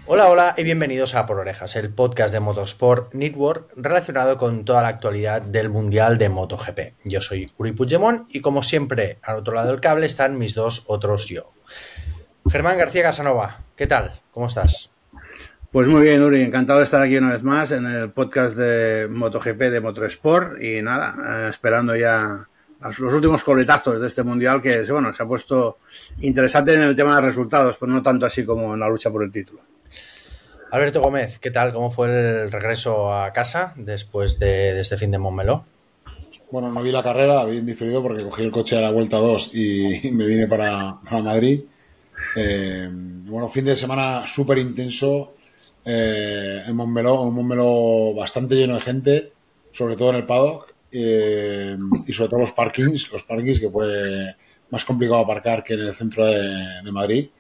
Hola, hola y bienvenidos a Por Orejas, el podcast de Motorsport Network relacionado con toda la actualidad del Mundial de MotoGP. Yo soy Uri Puigdemont y como siempre, al otro lado del cable están mis dos otros yo. Germán García Casanova, ¿qué tal? ¿Cómo estás? Pues muy bien, Uri, encantado de estar aquí una vez más en el podcast de MotoGP de Motorsport y nada, esperando ya los últimos coletazos de este Mundial que, bueno, se ha puesto interesante en el tema de resultados, pero no tanto así como en la lucha por el título. Alberto Gómez, ¿qué tal? ¿Cómo fue el regreso a casa después de este fin de Montmeló? Bueno, no vi la carrera, vi en diferido porque cogí el coche a la vuelta 2 y me vine para Madrid. Bueno, fin de semana súper intenso en Montmeló, un Montmeló bastante lleno de gente, sobre todo en el paddock, y sobre todo los parkings que fue más complicado aparcar que en el centro de Madrid.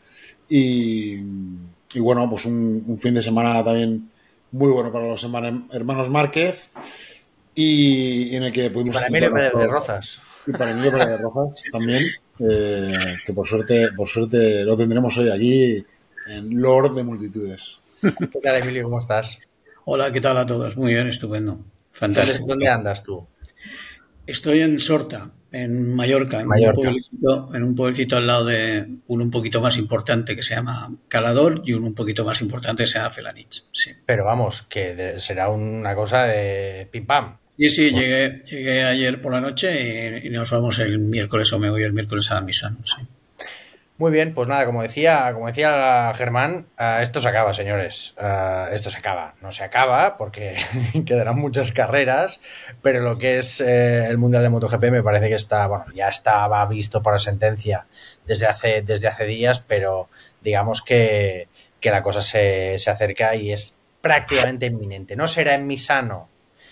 Y bueno, pues un fin de semana también muy bueno para los hermanos Márquez y en el que pudimos... Y para Emilio Pérez de Rozas. Y para Emilio Pérez de Rozas también, que por suerte lo tendremos hoy aquí en Lord de Multitudes. ¿Qué tal, Emilio? ¿Cómo estás? Hola, ¿qué tal a todos? Muy bien, estupendo. Fantástico. ¿Dónde andas tú? Estoy en Sorta, en Mallorca, en un pueblecito al lado de un poquito más importante que se llama Calador y un poquito más importante que se llama Felanitx. Sí. Pero vamos, que será una cosa de pim pam. Sí, llegué ayer por la noche y nos vamos el miércoles, o me voy el miércoles a misa. Sí. Muy bien, pues nada, como decía Germán, esto se acaba, señores. Esto se acaba. No se acaba porque quedarán muchas carreras, pero lo que es el Mundial de MotoGP me parece que ya estaba visto por sentencia desde hace días, pero digamos que la cosa se acerca y es prácticamente inminente. No será en Misano,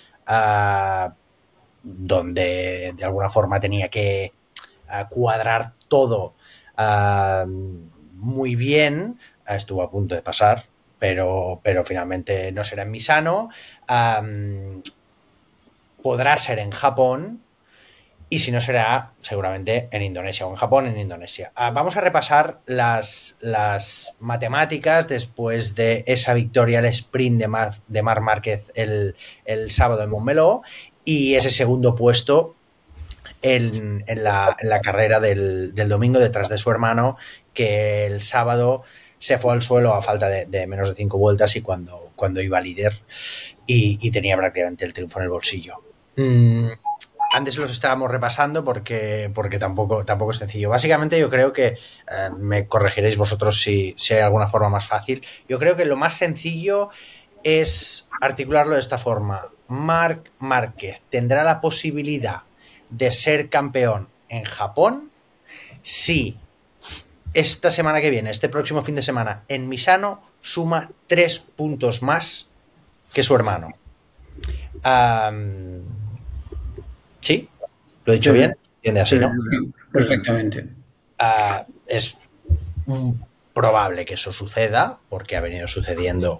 donde de alguna forma tenía que cuadrar todo muy bien, estuvo a punto de pasar, pero finalmente no será en Misano. Podrá ser en Japón y si no será seguramente en Indonesia o en Japón en Indonesia. Vamos a repasar las matemáticas después de esa victoria, el sprint de Marc Márquez el sábado en Montmeló y ese segundo puesto en la carrera del domingo detrás de su hermano, que el sábado se fue al suelo a falta de menos de 5 vueltas y cuando iba líder y tenía prácticamente el triunfo en el bolsillo. Antes los estábamos repasando porque tampoco es sencillo. Básicamente yo creo que, me corregiréis vosotros si hay alguna forma más fácil, yo creo que lo más sencillo es articularlo de esta forma. Marc Márquez tendrá la posibilidad de ser campeón en Japón si esta semana que viene, este próximo fin de semana en Misano, suma 3 puntos más que su hermano. ¿Sí? ¿Lo he dicho bien? ¿Entiende así, no? Perfectamente. Es probable que eso suceda porque ha venido sucediendo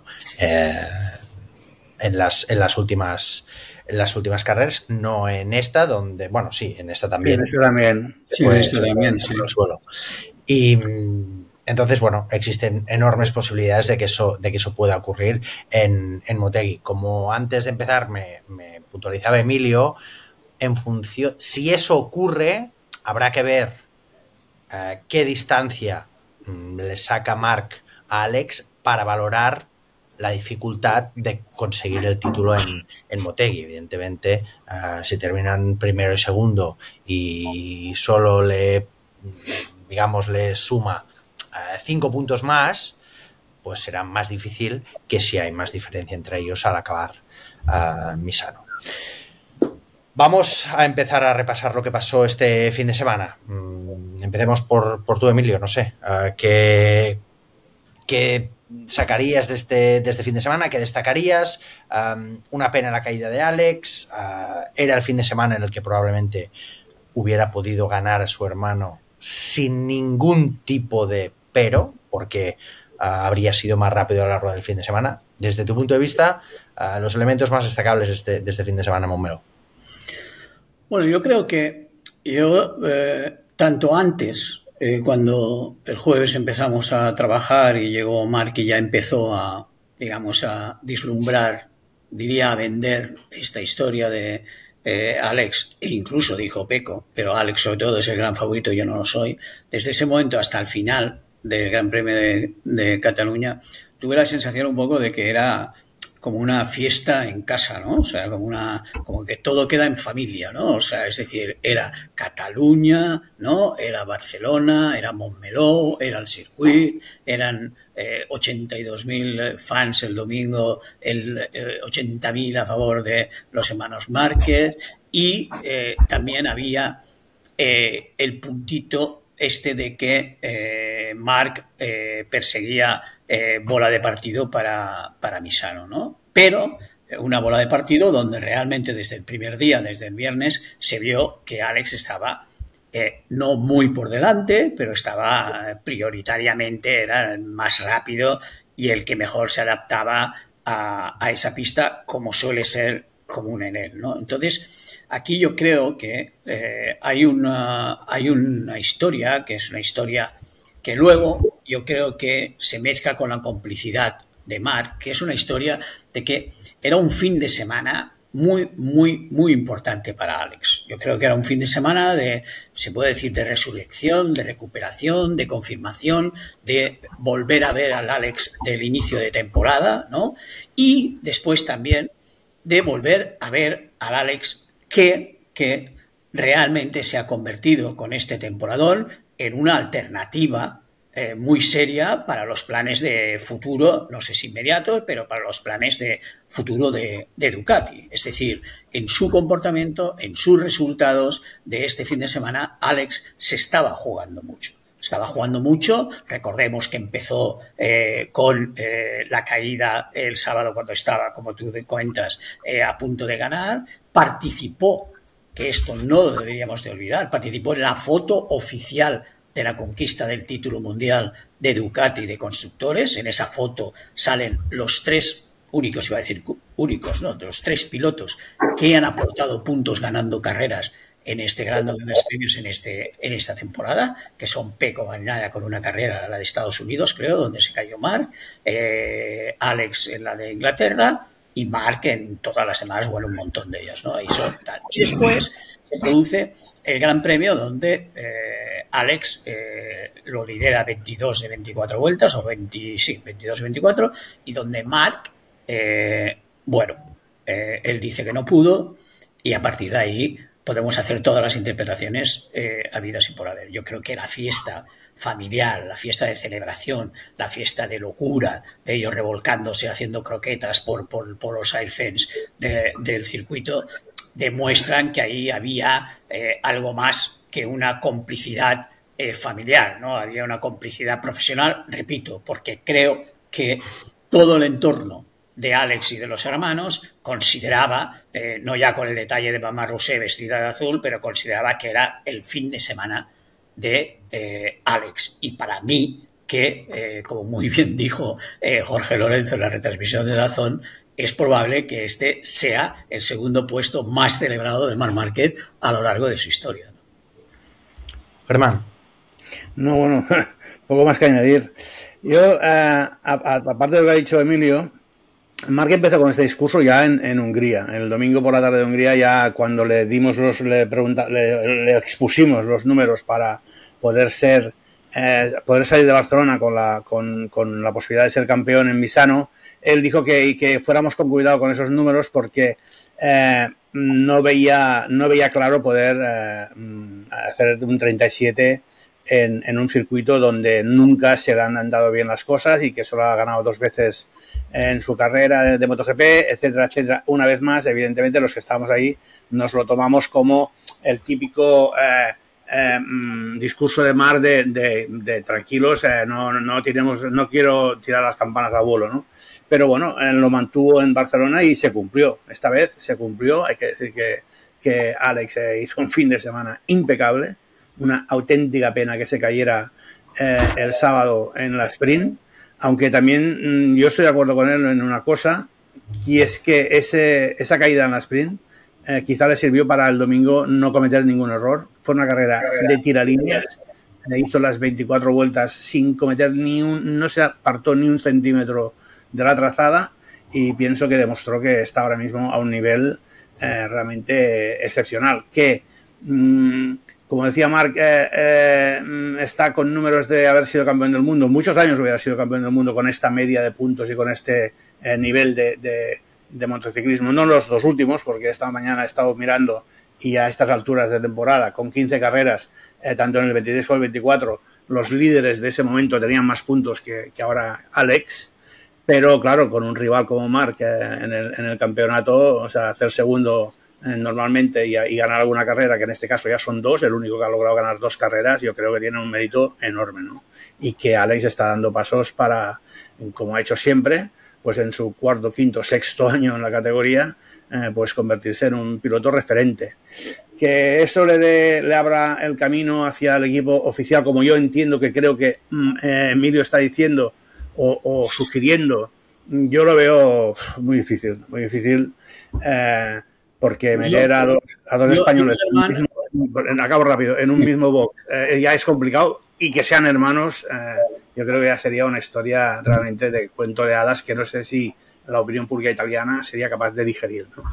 en las últimas carreras, no en esta, donde, bueno, sí, en esta también. Sí, en esta también. Sí. Y entonces, bueno, existen enormes posibilidades de que eso pueda ocurrir en Motegi. Como antes de empezar me puntualizaba Emilio, en función, si eso ocurre, habrá que ver qué distancia le saca Marc a Alex para valorar la dificultad de conseguir el título en Motegi. Evidentemente, si terminan primero y segundo y solo le suma 5 puntos más, pues será más difícil que si hay más diferencia entre ellos al acabar Misano. Vamos a empezar a repasar lo que pasó este fin de semana. Empecemos por tú, Emilio, no sé, ¿qué sacarías de este fin de semana? ¿Qué destacarías? Una pena la caída de Alex. Era el fin de semana en el que probablemente hubiera podido ganar a su hermano sin ningún tipo de pero, porque habría sido más rápido a lo largo del fin de semana. Desde tu punto de vista, los elementos más destacables de este fin de semana en Montmeló. Bueno, yo creo que tanto antes cuando el jueves empezamos a trabajar y llegó Mark y ya empezó a, digamos, a vislumbrar, diría, a vender esta historia de Alex, e incluso dijo Peco, pero Alex sobre todo es el gran favorito, yo no lo soy. Desde ese momento hasta el final del Gran Premio de Cataluña, tuve la sensación un poco de que era como una fiesta en casa, ¿no? O sea, como que todo queda en familia, ¿no? O sea, es decir, era Cataluña, ¿no? Era Barcelona, era Montmeló, era el circuit, eran 82.000 fans el domingo, 80.000 a favor de los hermanos Márquez, y también había el puntito de que Marc perseguía bola de partido para Misano, ¿no? Pero una bola de partido donde realmente desde el primer día, desde el viernes, se vio que Alex estaba no muy por delante, pero estaba prioritariamente, era el más rápido y el que mejor se adaptaba a esa pista, como suele ser común en él, ¿no? Entonces, aquí yo creo que hay una historia, que es una historia que luego yo creo que se mezcla con la complicidad de Marc, que es una historia de que era un fin de semana muy, muy, muy importante para Alex. Yo creo que era un fin de semana se puede decir, de resurrección, de recuperación, de confirmación, de volver a ver al Alex del inicio de temporada, ¿no? Y después también de volver a ver al Alex que realmente se ha convertido con este temporadón en una alternativa muy seria para los planes de futuro, no sé si inmediatos, pero para los planes de futuro de Ducati. Es decir, en su comportamiento, en sus resultados de este fin de semana, Alex se estaba jugando mucho. Estaba jugando mucho, recordemos que empezó con la caída el sábado cuando estaba, como tú cuentas, a punto de ganar, participó, que esto no lo deberíamos de olvidar, participó en la foto oficial de la conquista del título mundial de Ducati de constructores. En esa foto salen los tres únicos, iba a decir únicos, no, los tres pilotos que han aportado puntos ganando carreras en este Gran Premios en esta temporada, que son Pecco Bagnaia con una carrera, la de Estados Unidos, creo, donde se cayó Marc, Alex en la de Inglaterra y Marc en todas las demás, bueno, un montón de ellas, ¿no? Y después se produce el Gran Premio donde Alex lo lidera 22 de 24 vueltas, o 22 de 24, y donde Marc, él dice que no pudo, y a partir de ahí podemos hacer todas las interpretaciones habidas y por haber. Yo creo que la fiesta familiar, la fiesta de celebración, la fiesta de locura, de ellos revolcándose, haciendo croquetas por los airfans del circuito, demuestran que ahí había algo más que una complicidad familiar, ¿no? Había una complicidad profesional, repito, porque creo que todo el entorno de Alex y de los hermanos consideraba, no ya con el detalle de Mamá Rosé vestida de azul, pero consideraba que era el fin de semana de Alex. Y para mí, que como muy bien dijo Jorge Lorenzo en la retransmisión de DAZN, es probable que este sea el segundo puesto más celebrado de Marc Márquez a lo largo de su historia. Germán. No, bueno, poco más que añadir. Yo, aparte de lo que ha dicho Emilio, Marc empezó con este discurso ya en Hungría. El domingo por la tarde de Hungría, ya cuando le expusimos los números para poder salir de Barcelona con la posibilidad de ser campeón en Misano, él dijo que fuéramos con cuidado con esos números porque no veía claro poder hacer un 37 en un circuito donde nunca se le han dado bien las cosas y que solo ha ganado 2 veces en su carrera de MotoGP, etcétera, etcétera. Una vez más, evidentemente, los que estamos ahí nos lo tomamos como el típico discurso de Marc de tranquilos, no quiero tirar las campanas al vuelo, ¿no? Pero bueno, lo mantuvo en Barcelona y se cumplió. Esta vez se cumplió. Hay que decir que Alex hizo un fin de semana impecable. Una auténtica pena que se cayera el sábado en la sprint, aunque también yo estoy de acuerdo con él en una cosa, y es que esa caída en la sprint quizá le sirvió para el domingo no cometer ningún error. Fue una carrera de tiralíneas hizo las 24 vueltas sin cometer no se apartó ni un centímetro de la trazada, y pienso que demostró que está ahora mismo a un nivel realmente excepcional, que como decía Marc, está con números de haber sido campeón del mundo. Muchos años hubiera sido campeón del mundo con esta media de puntos y con este nivel de motociclismo. No los dos últimos, porque esta mañana he estado mirando y a estas alturas de temporada, con 15 carreras, tanto en el 23 como el 24, los líderes de ese momento tenían más puntos que ahora Alex. Pero claro, con un rival como Marc en el campeonato, o sea, hacer segundo normalmente y ganar alguna carrera, que en este caso ya son dos, el único que ha logrado ganar 2 carreras, yo creo que tiene un mérito enorme, ¿no? Y que Alex está dando pasos para, como ha hecho siempre, pues en su cuarto, quinto, sexto año en la categoría, pues convertirse en un piloto referente. Que eso le abra el camino hacia el equipo oficial, como yo entiendo que creo que Emilio está diciendo o sugiriendo, yo lo veo muy difícil, porque meter a dos españoles acabo rápido, en un mismo box ya es complicado, y que sean hermanos, yo creo que ya sería una historia realmente de cuento de hadas que no sé si la opinión pública italiana sería capaz de digerir, ¿no?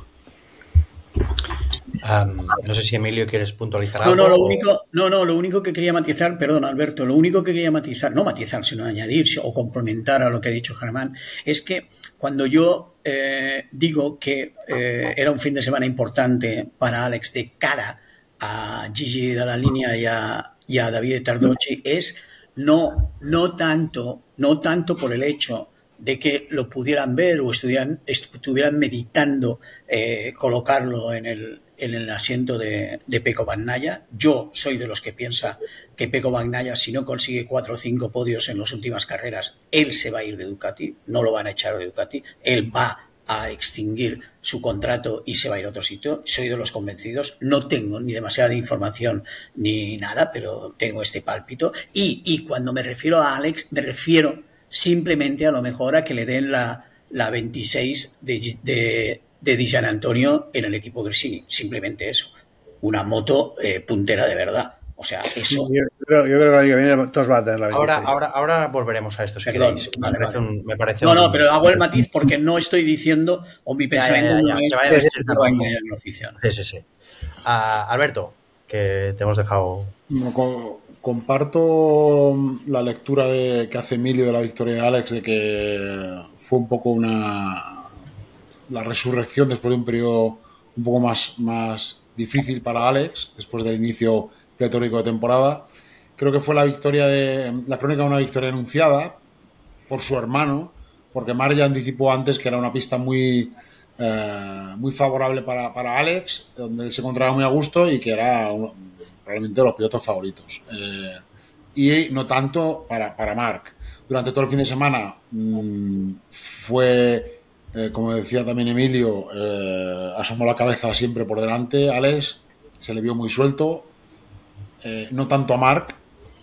No sé si Emilio quieres puntualizar algo. Lo único que quería matizar, perdón Alberto, lo único que quería matizar, no matizar, sino añadir o complementar a lo que ha dicho Germán, es que cuando yo digo que era un fin de semana importante para Alex de cara a Gigi Dall'Igna y a Davide Tardocci, es no tanto por el hecho de que lo pudieran ver o estuvieran meditando colocarlo en el asiento de Pecco Bagnaia. Yo soy de los que piensa que Pecco Bagnaia, si no consigue 4 o 5 podios en las últimas carreras, él se va a ir de Ducati, no lo van a echar de Ducati, él va a extinguir su contrato y se va a ir a otro sitio. Soy de los convencidos, no tengo ni demasiada información ni nada, pero tengo este pálpito. Y cuando me refiero a Alex, me refiero simplemente a lo mejor a que le den la 26 de Di Giannantonio en el equipo Gresini. Simplemente eso. Una moto puntera de verdad. O sea, eso. Yo creo que el año que viene todos van a tener la 26. Ahora volveremos a esto, si Perdón, queréis. Vale. Me parece no, pero hago el matiz porque no estoy diciendo, o mi pensamiento no es que va a engañar en la oficina. Sí. Alberto, que te hemos dejado. Comparto la lectura que hace Emilio de la victoria de Alex, de que fue un poco la resurrección después de un periodo un poco más difícil para Alex, después del inicio pletórico de temporada. Creo que fue la crónica de una victoria anunciada por su hermano, porque Marc ya anticipó antes que era una pista muy favorable para Alex, donde él se encontraba muy a gusto y que era probablemente de los pilotos favoritos. Y no tanto para Marc. Durante todo el fin de semana fue, como decía también Emilio, asomó la cabeza siempre por delante. Alex se le vio muy suelto, no tanto a Marc,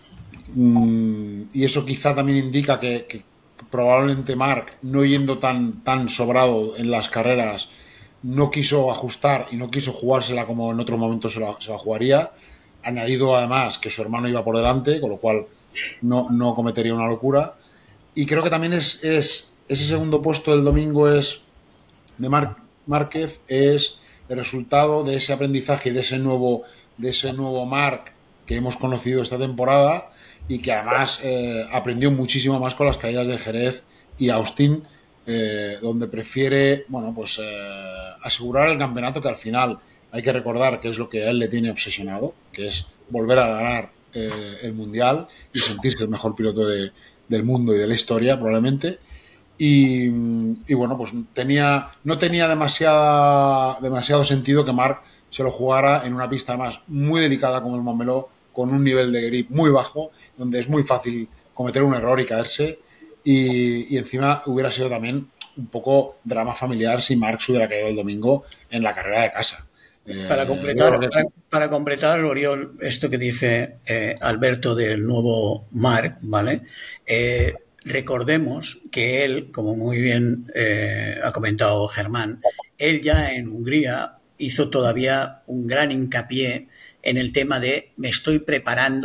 y eso quizá también indica que probablemente Marc, no yendo tan sobrado en las carreras, no quiso ajustar y no quiso jugársela como en otros momentos se la jugaría. Añadido además que su hermano iba por delante, con lo cual no cometería una locura. Y creo que también es ese segundo puesto del domingo es de Márquez, es el resultado de ese aprendizaje, de ese nuevo Marc que hemos conocido esta temporada, y que además aprendió muchísimo más con las caídas de Jerez y Austin, donde prefiere asegurar el campeonato, que al final hay que recordar que es lo que a él le tiene obsesionado, que es volver a ganar el Mundial y sentirse el mejor piloto del mundo y de la historia, probablemente. Y bueno, pues no tenía demasiado sentido que Marc se lo jugara en una pista además muy delicada como el Montmeló, con un nivel de grip muy bajo, donde es muy fácil cometer un error y caerse, y encima hubiera sido también un poco drama familiar si Marc se hubiera caído el domingo en la carrera de casa. Para completar, Oriol, esto que dice Alberto del nuevo Marc, ¿vale? Recordemos que él, como muy bien ha comentado Germán, él ya en Hungría hizo todavía un gran hincapié en el tema de me estoy preparando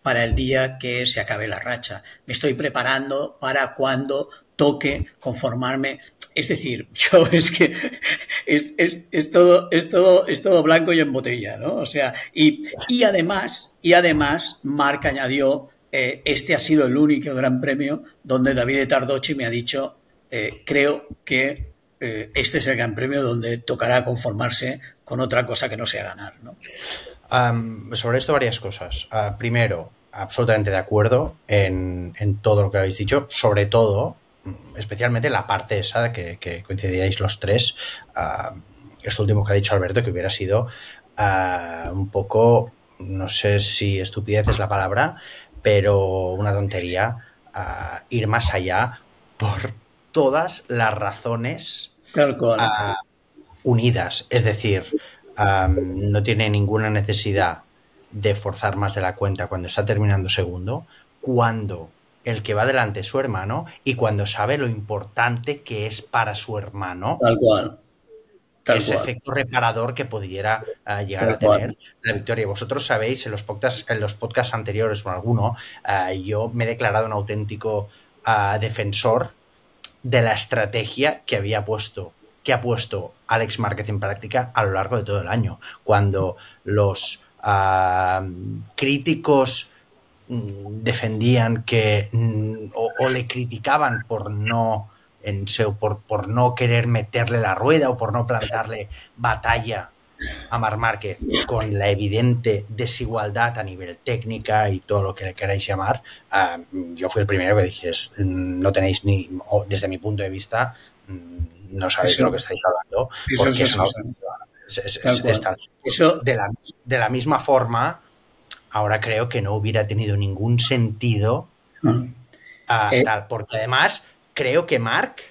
para el día que se acabe la racha. Me estoy preparando para cuando toque conformarme. Es decir, yo es que es todo blanco y en botella, ¿no? O sea, y además, Marc añadió, este ha sido el único gran premio donde Davide Tardocci me ha dicho, creo que este es el gran premio donde tocará conformarse con otra cosa que no sea ganar, ¿no? Sobre esto varias cosas. Primero, absolutamente de acuerdo en todo lo que habéis dicho, sobre todo, especialmente la parte esa que coincidíais los tres, esto último que ha dicho Alberto, que hubiera sido un poco, no sé si estupidez es la palabra, pero una tontería, ir más allá por todas las razones unidas. Es decir, no tiene ninguna necesidad de forzar más de la cuenta cuando está terminando segundo, cuando el que va delante es su hermano y cuando sabe lo importante que es para su hermano ese efecto reparador que pudiera llegar a tener la victoria. Vosotros sabéis, en los podcasts anteriores o en alguno, yo me he declarado un auténtico defensor de la estrategia que ha puesto Alex Márquez en práctica a lo largo de todo el año. Cuando los críticos defendían que o le criticaban por no querer meterle la rueda o por no plantarle batalla a Marc Márquez, con la evidente desigualdad a nivel técnica y todo lo que le queráis llamar, yo fui el primero que dije, no tenéis desde mi punto de vista, no sabéis de lo que estáis hablando, porque eso de la misma forma, ahora creo que no hubiera tenido ningún sentido tal, porque además creo que Marc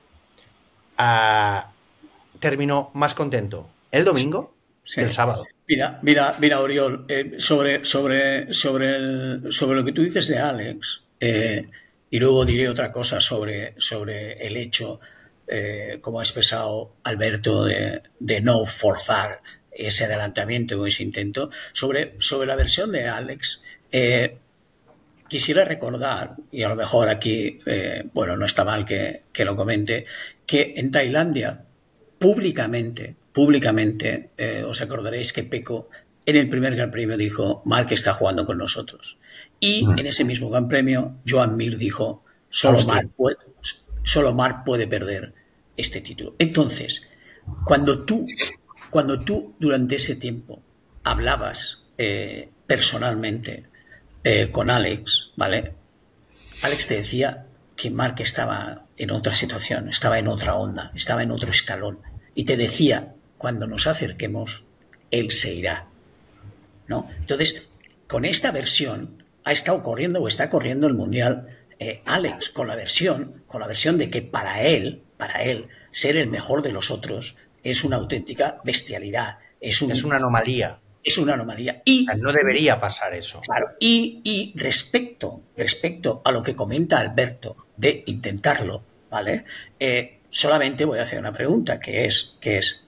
terminó más contento el domingo que el sábado. Mira, Oriol, sobre lo que tú dices de Alex, y luego diré otra cosa sobre el hecho, como ha expresado Alberto, de no forzar ese adelantamiento o ese intento. Sobre la versión de Alex, quisiera recordar, y a lo mejor aquí, no está mal que lo comente, que en Tailandia, públicamente, os acordaréis que Pecco en el primer Gran Premio dijo, Marc está jugando con nosotros. Y en ese mismo Gran Premio, Joan Mir dijo, solo Marc puede perder este título. Entonces, cuando tú durante ese tiempo hablabas personalmente con Alex, ¿vale? Alex te decía que Marc estaba en otra situación, estaba en otra onda, estaba en otro escalón. Y te decía, cuando nos acerquemos, él se irá, ¿no? Entonces, con esta versión ha estado corriendo o está corriendo el Mundial Alex, con la versión de que para él, ser el mejor de los otros es una auténtica bestialidad. Es una anomalía. Es una anomalía. Y no debería pasar eso. Claro. Y respecto a lo que comenta Alberto de intentarlo, ¿vale? Solamente voy a hacer una pregunta, que es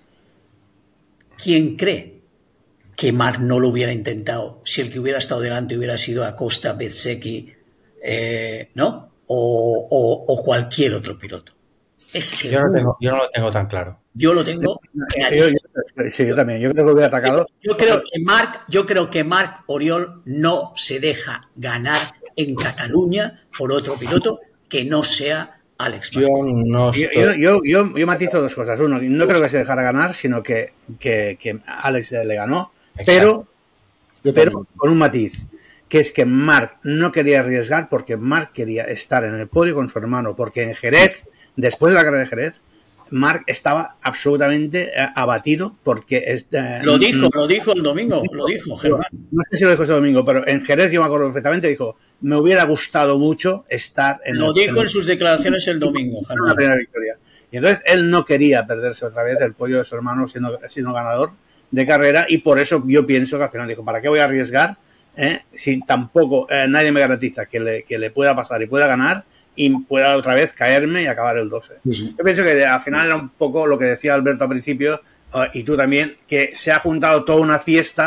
¿quién cree que Marc no lo hubiera intentado si el que hubiera estado delante hubiera sido Acosta, Bezzecchi, ¿no? O cualquier otro piloto? Yo no lo tengo tan claro. Yo lo tengo yo también. Yo creo que hubiera atacado. Yo creo que Marc Oriol no se deja ganar en Cataluña por otro piloto que no sea Alex Márquez. Yo matizo dos cosas. Uno, no creo que se dejara ganar, sino que Alex le ganó. Pero con un matiz, que es que Marc no quería arriesgar porque Marc quería estar en el podio con su hermano, porque en Jerez, después de la carrera de Jerez, Marc estaba absolutamente abatido porque... Lo dijo el domingo, Germán. No sé si lo dijo ese domingo, pero en Jerez yo me acuerdo perfectamente, dijo, me hubiera gustado mucho estar en... Lo dijo en sus declaraciones el domingo, Germán. La primera victoria. Y entonces él no quería perderse otra vez el podio de su hermano siendo ganador de carrera, y por eso yo pienso que al final dijo, ¿para qué voy a arriesgar si tampoco nadie me garantiza que le pueda pasar y pueda ganar y pueda otra vez caerme y acabar el 12? Sí. Yo pienso que al final era un poco lo que decía Alberto al principio, y tú también, que se ha juntado toda una fiesta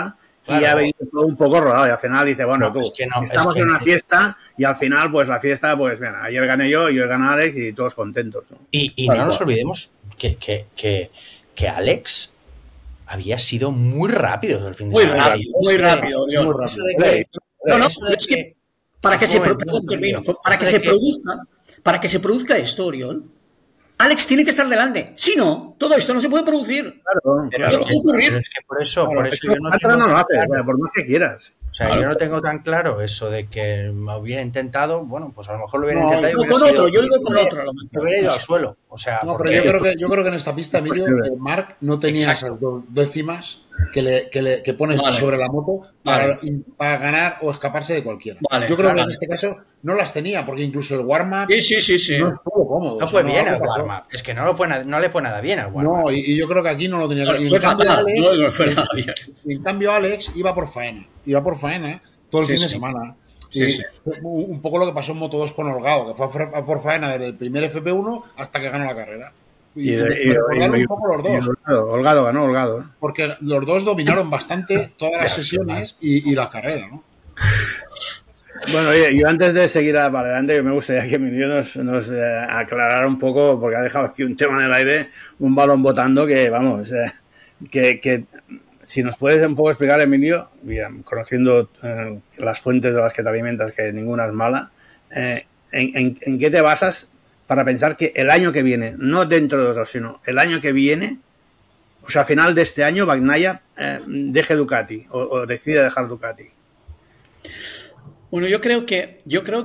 y ha venido todo un poco rodado. Y al final dice, bueno, No, tú, es que no, estamos es que en una no. fiesta y al final, pues la fiesta, pues mira, ayer gané yo, y hoy gana Alex y todos contentos, ¿no? Y Tal no nos cual. olvidemos que Alex había sido muy rápido el fin de Muy semana. rápido, muy rápido, Oriol. Muy Eso de rápido. que, No, no, eso de es que que- para que un se momento, perdón, termino. Para eso que de se para que se produzca esto, Oriol, Alex tiene que estar delante. Si no, todo esto no se puede producir. Claro, Pero, claro. pero es que por eso Claro, yo no Bartra tengo no lo tan hace, claro. por más que quieras. O sea, Claro. yo no tengo tan claro eso de que me hubiera intentado, bueno, pues a lo mejor lo hubiera No, intentado y No, hubiera con sido, otro, yo digo con otro a lo me mejor. hubiera ido Sí, al sí. suelo. O sea, No, porque pero yo creo que en esta pista, Emilio, Marc no tenía Exacto. esas 2 décimas que pone Vale. sobre la moto para, Vale. para ganar o escaparse de cualquiera. Vale, Yo creo que vale. en este caso no las tenía, porque incluso el warm-up Sí. no estuvo cómodo. no o sea, fue bien algo el pasó. warm-up. Es que no le fue nada bien al warm-up. No, y yo creo que aquí no lo tenía que... Claro, Y fue en cambio, fatal, Alex, no fue nada bien. y en cambio Alex iba por faena todo el Sí, fin de sí. semana. Sí, Y sí. un poco lo que pasó en Moto 2 con Holgado, que fue a por faena desde el primer FP1 hasta que ganó la carrera. Y me recordaron un poco los dos, Holgado ganó, Holgado. porque los dos dominaron bastante todas las sesiones y la carrera, ¿no? Bueno, oye, yo antes de seguir para adelante, me gustaría que Emilio nos aclarara un poco, porque ha dejado aquí un tema en el aire, un balón botando que, vamos, que si nos puedes un poco explicar, Emilio, bien, conociendo las fuentes de las que te alimentas, que ninguna es mala, ¿en qué te basas para pensar que el año que viene, no dentro de 2 años, sino el año que viene, o sea, a final de este año, Bagnaia deje Ducati o decide dejar Ducati? Bueno, yo creo que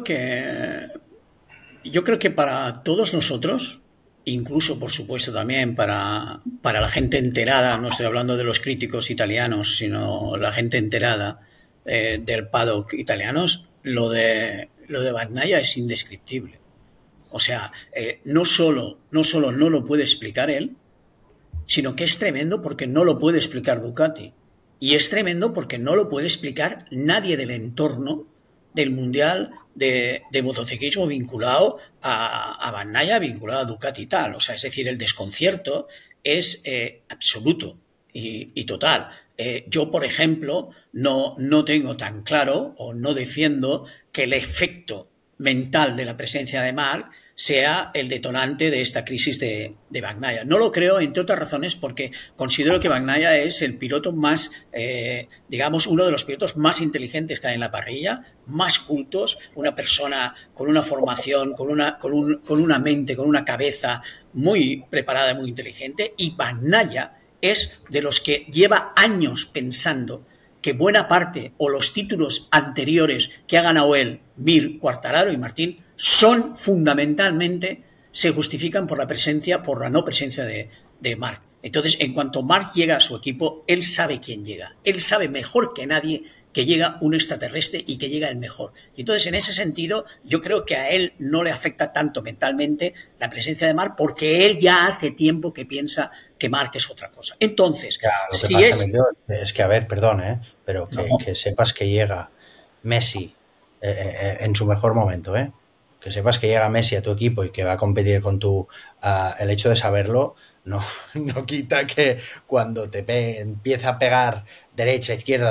para todos nosotros, incluso por supuesto también para la gente enterada, no estoy hablando de los críticos italianos, sino la gente enterada del paddock italianos, lo de Bagnaia es indescriptible. O sea, no solo no lo puede explicar él, sino que es tremendo porque no lo puede explicar Ducati. Y es tremendo porque no lo puede explicar nadie del entorno del Mundial de motociclismo vinculado a Bagnaia, vinculado a Ducati y tal. O sea, es decir, el desconcierto es absoluto y total. Yo, por ejemplo, no tengo tan claro o no defiendo que el efecto mental de la presencia de Marc sea el detonante de esta crisis de Bagnaia. No lo creo, entre otras razones, porque considero que Bagnaia es el piloto más, digamos, uno de los pilotos más inteligentes que hay en la parrilla, más cultos, una persona con una formación, con una mente, con una cabeza muy preparada, muy inteligente, y Bagnaia es de los que lleva años pensando que buena parte o los títulos anteriores que ha ganado él, Mir, Quartararo y Martín, son fundamentalmente, se justifican por la no presencia de Marc. Entonces, en cuanto Marc llega a su equipo, él sabe quién llega. Él sabe mejor que nadie que llega un extraterrestre y que llega el mejor. Y entonces, en ese sentido, yo creo que a él no le afecta tanto mentalmente la presencia de Marc, porque él ya hace tiempo que piensa que Marc es otra cosa. Entonces, Claro, lo que si pasa, es... Emilio, es que, a ver, perdón, pero No. que sepas que llega Messi en su mejor momento, que sepas que llega Messi a tu equipo y que va a competir con tu... el hecho de saberlo no quita que cuando empieza a pegar derecha, izquierda,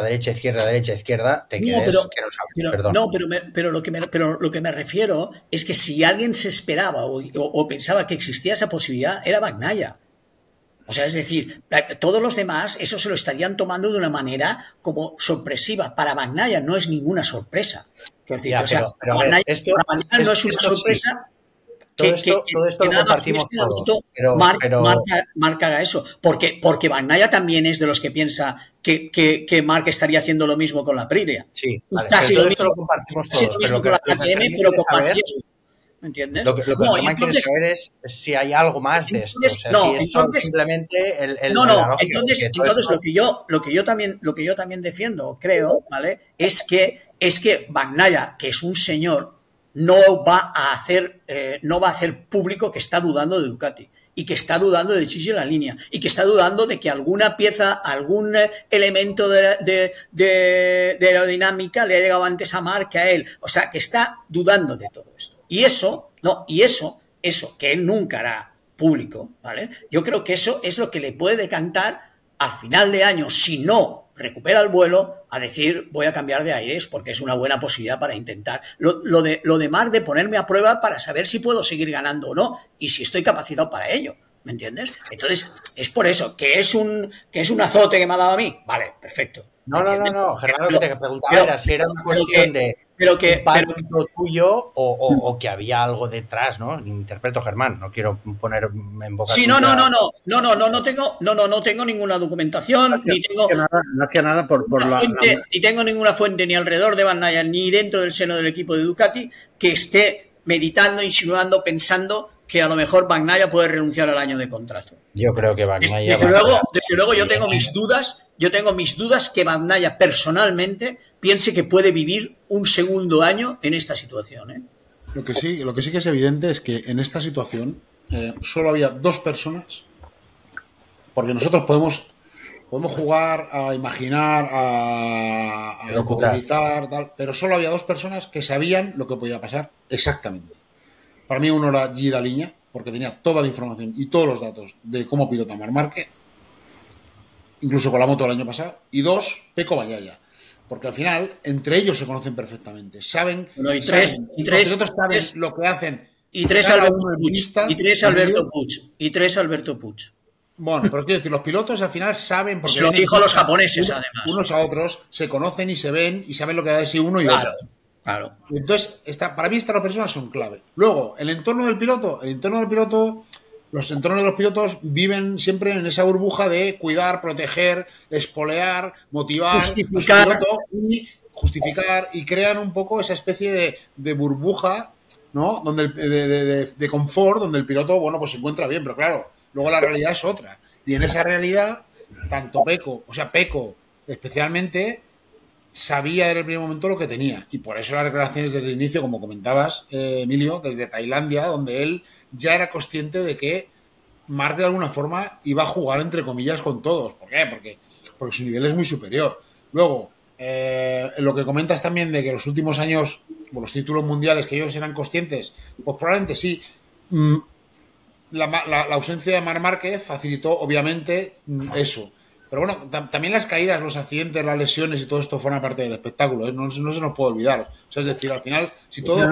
te quedes que no sabes, perdón. No, pero lo que me refiero es que si alguien se esperaba o pensaba que existía esa posibilidad, era Bagnaia. O sea, es decir, todos los demás eso se lo estarían tomando de una manera como sorpresiva. Para Bagnaia no es ninguna sorpresa. Decir, Ya, o sea, pero a ver, esto no es una sorpresa. Sí. Todo esto lo compartimos todos. Marc haga eso. Porque Bagnaia también es de los que piensa que Marc estaría haciendo lo mismo con la Aprilia. Sí, vale, casi todo lo esto mismo, lo compartimos casi todos. lo mismo Pero con la KTM, pero con Marc. ¿Me entiendes? Lo que Germán quiere saber es si hay algo más de esto. O sea, si esto es simplemente entonces lo que yo también defiendo, creo, ¿vale? Es que Bagnaia, que es un señor, no va a hacer público que está dudando de Ducati y que está dudando de Gigi en la línea y que está dudando de que alguna pieza, algún elemento de aerodinámica le ha llegado antes a Marc que a él. O sea, que está dudando de todo esto. Y eso, que él nunca hará público, ¿vale? Yo creo que eso es lo que le puede decantar al final de año, si no recupera el vuelo, a decir voy a cambiar de aires porque es una buena posibilidad para intentar. Lo de Marc, de ponerme a prueba para saber si puedo seguir ganando o no y si estoy capacitado para ello. ¿Me entiendes? Entonces, es por eso, que es un azote que me ha dado a mí. Vale, perfecto. No, Germán, lo que te preguntaba era si era una cuestión de impacto tuyo o que había algo detrás, ¿no? Interpreto, Germán, no quiero poner en boca. Sí, no tengo ninguna documentación, no hacía nada por la fuente, ni tengo ninguna fuente ni alrededor de Bagnaia ni dentro del seno del equipo de Ducati que esté meditando, insinuando, pensando que a lo mejor Bagnaia puede renunciar al año de contrato. Yo creo que Bagnaia... Desde luego yo tengo mis dudas que Bagnaia personalmente piense que puede vivir un segundo año en esta situación, ¿eh? Lo que sí que es evidente es que en esta situación solo había dos personas, porque nosotros podemos jugar a imaginar, a utilizar, tal, pero solo había dos personas que sabían lo que podía pasar exactamente. Para mí uno era Gui Daliña, porque tenía toda la información y todos los datos de cómo pilota Marc Márquez, incluso con la moto del año pasado, y dos, Pecco Bagnaia, porque al final entre ellos se conocen perfectamente, saben, los pilotos saben lo que hacen, y tres Alberto Puig. Bueno, pero quiero decir, los pilotos al final saben, porque lo dijo a los japoneses además, unos a otros se conocen y se ven y saben lo que da de sí uno y otro. Claro. Entonces, para mí estas dos personas son clave. Luego, el entorno del piloto, los entornos de los pilotos viven siempre en esa burbuja de cuidar, proteger, espolear, motivar, justificar y crean un poco esa especie de burbuja, ¿no? Donde de confort, donde el piloto, bueno, pues se encuentra bien, pero claro, luego la realidad es otra. Y en esa realidad, tanto Pecco especialmente, sabía en el primer momento lo que tenía. Y por eso las declaraciones desde el inicio, como comentabas, Emilio, desde Tailandia, donde él ya era consciente de que Marc de alguna forma iba a jugar entre comillas con todos. ¿Por qué? Porque su nivel es muy superior. Luego, lo que comentas también de que los últimos años, los títulos mundiales, que ellos eran conscientes, pues probablemente sí. La ausencia de Marc Márquez facilitó, obviamente, eso. Pero bueno, también las caídas, los accidentes, las lesiones y todo esto forman parte del espectáculo, ¿eh? No se nos puede olvidar. O sea, es decir, al final, si todo...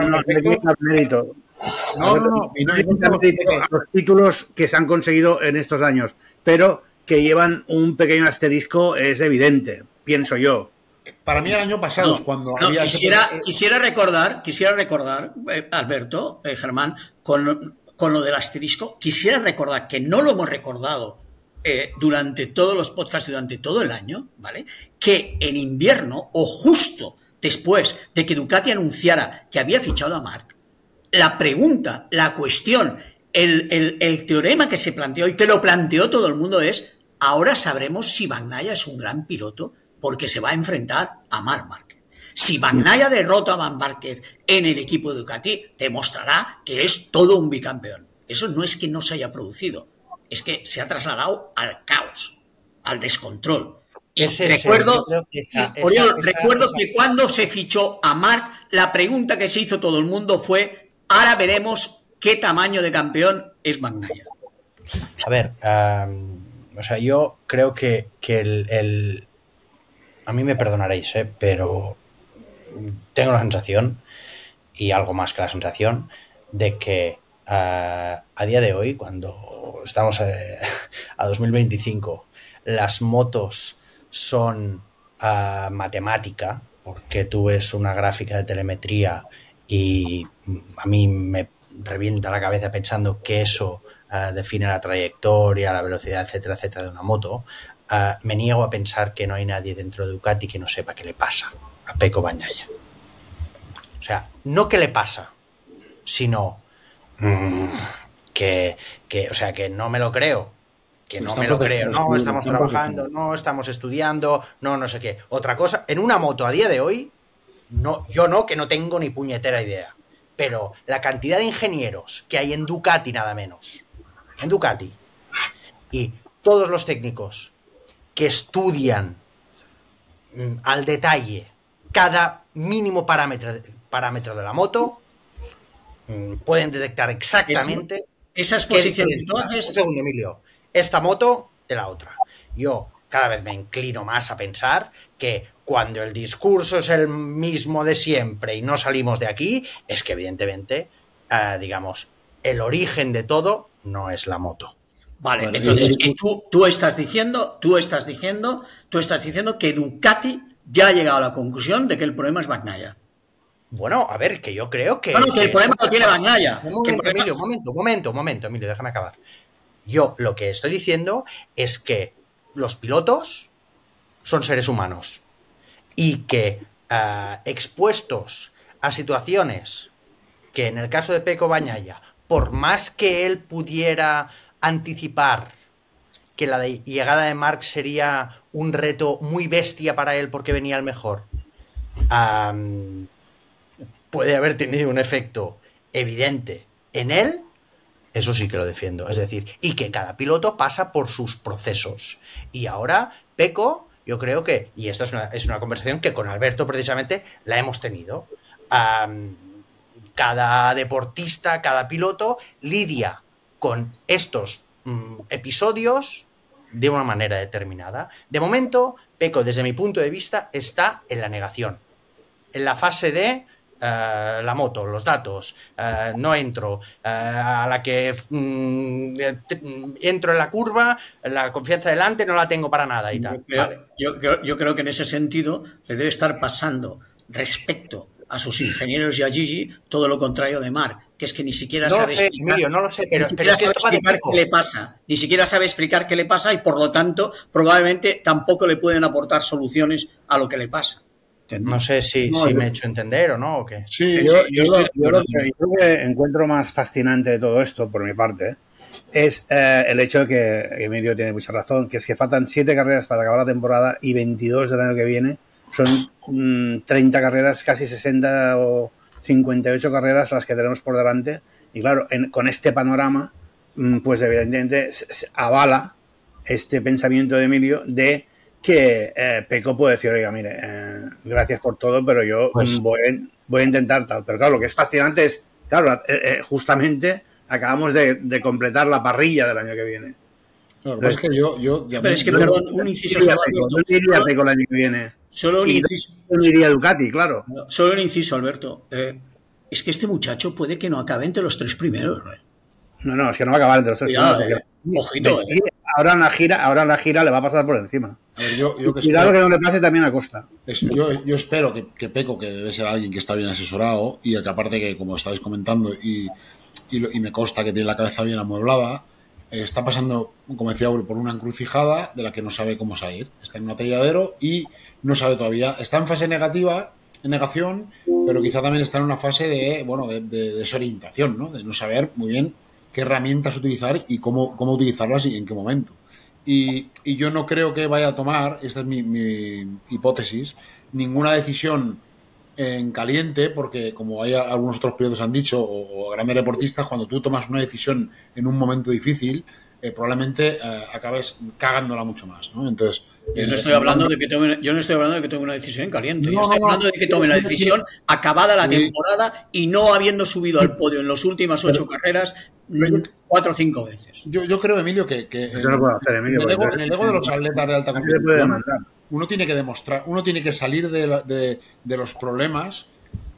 Los títulos que se han conseguido en estos años, pero que llevan un pequeño asterisco, es evidente, pienso yo. Para mí el año pasado, cuando había... Quisiera recordar, Alberto, Germán, con lo del asterisco, quisiera recordar que no lo hemos recordado durante todos los podcasts, durante todo el año, ¿vale? Que en invierno, o justo después de que Ducati anunciara que había fichado a Marc, la pregunta, la cuestión, el teorema que se planteó y que lo planteó todo el mundo es: ahora sabremos si Bagnaia es un gran piloto porque se va a enfrentar a Marc Márquez. Si Bagnaia derrota a Marc Márquez en el equipo de Ducati, demostrará que es todo un bicampeón. Eso no es que no se haya producido, es que se ha trasladado al caos, al descontrol. Recuerdo que cuando se fichó a Marc, la pregunta que se hizo todo el mundo fue: ahora veremos qué tamaño de campeón es Bagnaia. A ver, yo creo que a mí me perdonaréis, pero tengo la sensación, y algo más que la sensación, de que a día de hoy, cuando estamos a 2025, las motos son matemática, porque tú ves una gráfica de telemetría y a mí me revienta la cabeza pensando que eso define la trayectoria, la velocidad, etcétera, etcétera, de una moto. Me niego a pensar que no hay nadie dentro de Ducati que no sepa qué le pasa a Pecco Bagnaia. O sea, no qué le pasa, sino que no me lo creo. Que no me lo creo. No estamos trabajando, no estamos estudiando, no sé qué. Otra cosa, en una moto a día de hoy, que no tengo ni puñetera idea. Pero la cantidad de ingenieros que hay en Ducati, nada menos. En Ducati. Y todos los técnicos que estudian al detalle cada mínimo parámetro de la moto, pueden detectar exactamente esas posiciones. Un segundo, Emilio. Esta moto de la otra. Yo cada vez me inclino más a pensar que cuando el discurso es el mismo de siempre y no salimos de aquí, es que evidentemente, digamos, el origen de todo no es la moto. Vale, entonces tú estás diciendo que Ducati ya ha llegado a la conclusión de que el problema es Bagnaia. Bueno, a ver, que yo creo que... Bueno, que el problema lo tiene Bagnaia. Un momento, Emilio, déjame acabar. Yo lo que estoy diciendo es que los pilotos son seres humanos y que expuestos a situaciones que en el caso de Pecco Bagnaia, por más que él pudiera anticipar que la llegada de Marc sería un reto muy bestia para él porque venía el mejor, puede haber tenido un efecto evidente en él, eso sí que lo defiendo. Es decir, y que cada piloto pasa por sus procesos. Y ahora, Pecco, yo creo que, y esto es una conversación que con Alberto precisamente la hemos tenido, cada deportista, cada piloto lidia con estos episodios de una manera determinada. De momento, Pecco, desde mi punto de vista, está en la negación, en la fase de la moto, los datos, no entro, a la que entro en la curva, la confianza delante no la tengo para nada y tal. Yo creo que en ese sentido le debe estar pasando respecto a sus ingenieros y a Gigi todo lo contrario de Marc, que es que ni siquiera sabe explicar, Emilio, no lo sé, pero sabe explicar qué le pasa, ni siquiera sabe explicar qué le pasa y por lo tanto probablemente tampoco le pueden aportar soluciones a lo que le pasa. No sé si me he hecho entender o no, o qué. Sí, yo lo que encuentro más fascinante de todo esto, por mi parte, es el hecho de que Emilio tiene mucha razón, que es que faltan 7 carreras para acabar la temporada y 22 del año que viene. Son 30 carreras, casi 60 o 58 carreras las que tenemos por delante. Y claro, con este panorama, pues evidentemente se avala este pensamiento de Emilio de que Pecco puede decir, oiga, mire, gracias por todo, pero yo voy a intentar tal. Pero claro, lo que es fascinante es, claro, justamente acabamos de completar la parrilla del año que viene. Claro, pero es que pero es que, perdón, un inciso solo, Alberto. Yo diría Pecco el año que viene. Solo un inciso. Yo diría Ducati, claro. Solo un inciso, Alberto. Es que este muchacho puede que no acabe entre los 3 primeros. No, es que no va a acabar entre los 3 primeros. Ojito, Ahora en la gira le va a pasar por encima. A ver, yo que cuidado que no le pase también a Costa. Yo espero que Pecco, que debe ser alguien que está bien asesorado y que aparte que, como estáis comentando, y me consta que tiene la cabeza bien amueblada, está pasando, como decía Auri, por una encrucijada de la que no sabe cómo salir. Está en un atolladero y no sabe todavía. Está en fase negativa, en negación, pero quizá también está en una fase de desorientación, ¿no? De no saber muy bien qué herramientas utilizar y cómo utilizarlas y en qué momento. Y yo no creo que vaya a tomar, esta es mi hipótesis, ninguna decisión en caliente, porque como hay algunos otros pilotos han dicho, o grandes deportistas, cuando tú tomas una decisión en un momento difícil, probablemente acabes cagándola mucho más, ¿no? Entonces, yo no estoy hablando de que tome una decisión en caliente. Yo estoy hablando de que tome la decisión acabada la temporada y no habiendo subido al podio en las últimas 8 carreras 4 o 5 veces. Yo creo, Emilio, que no puedo hacer, Emilio, en el ego de los atletas de alta competición, uno tiene que demostrar, uno tiene que salir de los problemas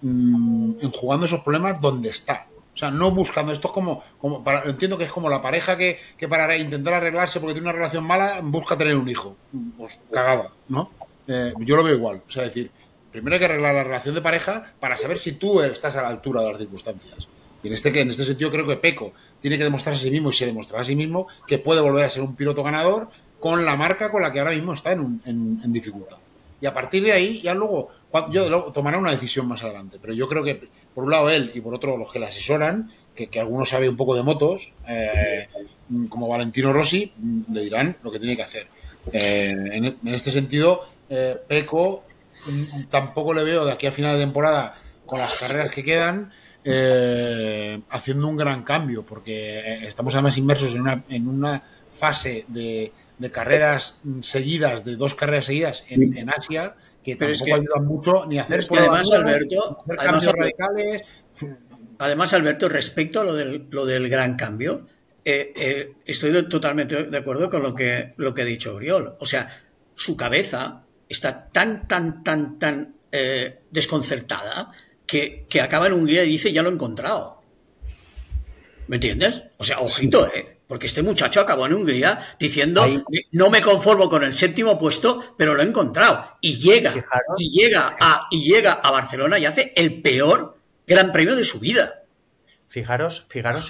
enjugando esos problemas donde está. O sea, no buscando. Esto es como entiendo que es como la pareja que para intentar arreglarse porque tiene una relación mala busca tener un hijo. Pues cagada, ¿no? Yo lo veo igual. O sea, decir, primero hay que arreglar la relación de pareja para saber si tú estás a la altura de las circunstancias. Y en este sentido creo que Pecco tiene que demostrarse a sí mismo y se demostrará a sí mismo que puede volver a ser un piloto ganador con la marca con la que ahora mismo está en dificultad. Y a partir de ahí, ya luego, yo tomaré una decisión más adelante. Pero yo creo que, por un lado, él y por otro, los que le asesoran, que algunos sabe un poco de motos, como Valentino Rossi, le dirán lo que tiene que hacer. En este sentido, Pecco tampoco le veo de aquí a final de temporada, con las carreras que quedan, haciendo un gran cambio, porque estamos además inmersos en una fase de carreras seguidas, de 2 carreras seguidas en Asia, que pero tampoco ayudan mucho ni a hacer pruebas, Alberto, cambios radicales. Además, Alberto, respecto a lo del gran cambio, estoy totalmente de acuerdo con lo que ha dicho Oriol. O sea, su cabeza está tan desconcertada que acaba en Hungría y dice, ya lo he encontrado. ¿Me entiendes? O sea, ojito, porque este muchacho acabó en Hungría diciendo, no me conformo con el 7º puesto, pero lo he encontrado. Y llega a Barcelona y hace el peor Gran Premio de su vida. Fijaros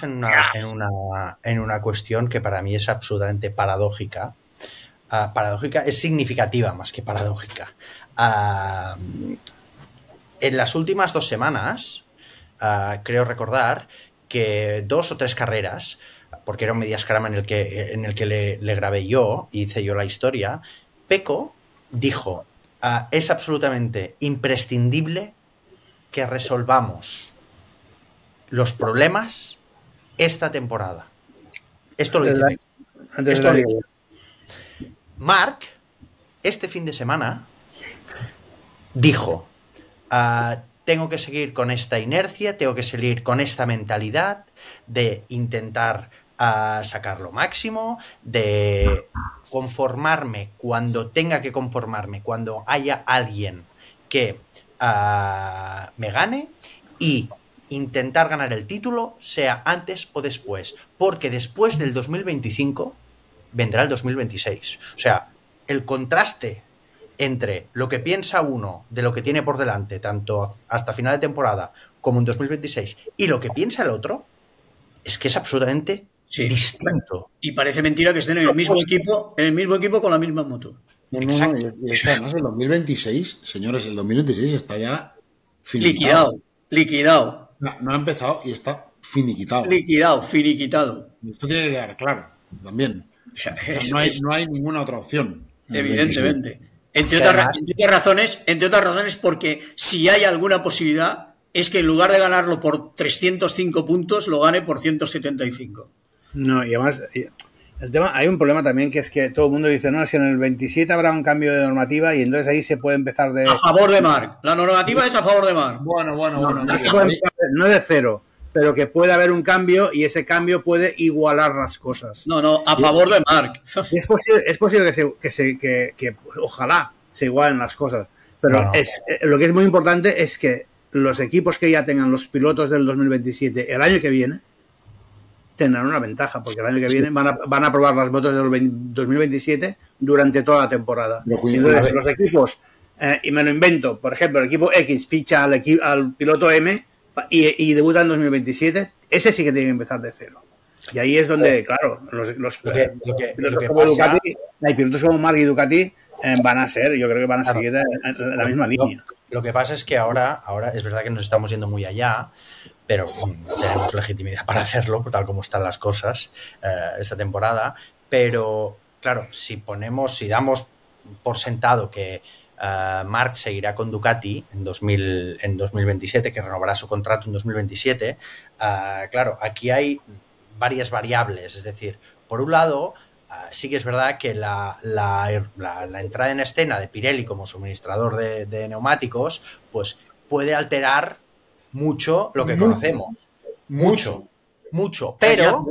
en una cuestión que para mí es absolutamente paradójica. Paradójica es significativa más que paradójica. En las últimas 2 semanas, creo recordar que 2 o 3 carreras, porque era un Mediascrum en el que le grabé yo, hice yo la historia, Pecco dijo, es absolutamente imprescindible que resolvamos los problemas esta temporada. Esto lo dice Pecco. Marc, este fin de semana, dijo, tengo que seguir con esta inercia, tengo que seguir con esta mentalidad de intentar sacar lo máximo, de conformarme cuando tenga que conformarme, cuando haya alguien que me gane, y intentar ganar el título, sea antes o después, porque después del 2025 vendrá el 2026. O sea, el contraste entre lo que piensa uno de lo que tiene por delante, tanto hasta final de temporada como en 2026, y lo que piensa el otro, es que es absolutamente distinto. Y parece mentira que estén en el mismo equipo con la misma moto. No, y además el 2026, señores, el 2026 está ya finiquitado. Liquidado. No ha empezado y está finiquitado. Finiquitado. Esto tiene que quedar claro, también. O sea, no hay ninguna otra opción. Evidentemente. Entre otras razones, porque si hay alguna posibilidad, es que en lugar de ganarlo por 305 puntos, lo gane por 175. No, y además, el tema, hay un problema también, que es que todo el mundo dice, no, si en el 27 habrá un cambio de normativa, y entonces ahí se puede empezar de... A favor de Marc. La normativa es a favor de Marc. Bueno. No de cero, pero que puede haber un cambio, y ese cambio puede igualar las cosas. No, a favor de Marc. Es posible que ojalá se igualen las cosas, pero lo que es muy importante es que los equipos que ya tengan los pilotos del 2027 el año que viene tendrán una ventaja, porque el año que viene van a probar las motos del 2027 durante toda la temporada. Entonces, los equipos, y me lo invento, por ejemplo, el equipo X ficha al piloto M y debuta en 2027, ese sí que tiene que empezar de cero. Y ahí es donde, claro, los pilotos como Ducati, hay pilotos como Marc y Ducati van a seguir en la misma línea. Lo que pasa es que ahora es verdad que nos estamos yendo muy allá, pero tenemos legitimidad para hacerlo, tal como están las cosas esta temporada. Pero, claro, si damos por sentado que Marc seguirá con Ducati en 2027, que renovará su contrato en 2027, claro, aquí hay varias variables. Es decir, por un lado, sí que es verdad que la entrada en escena de Pirelli como suministrador de neumáticos, pues puede alterar mucho lo que conocemos. Mucho. Pero,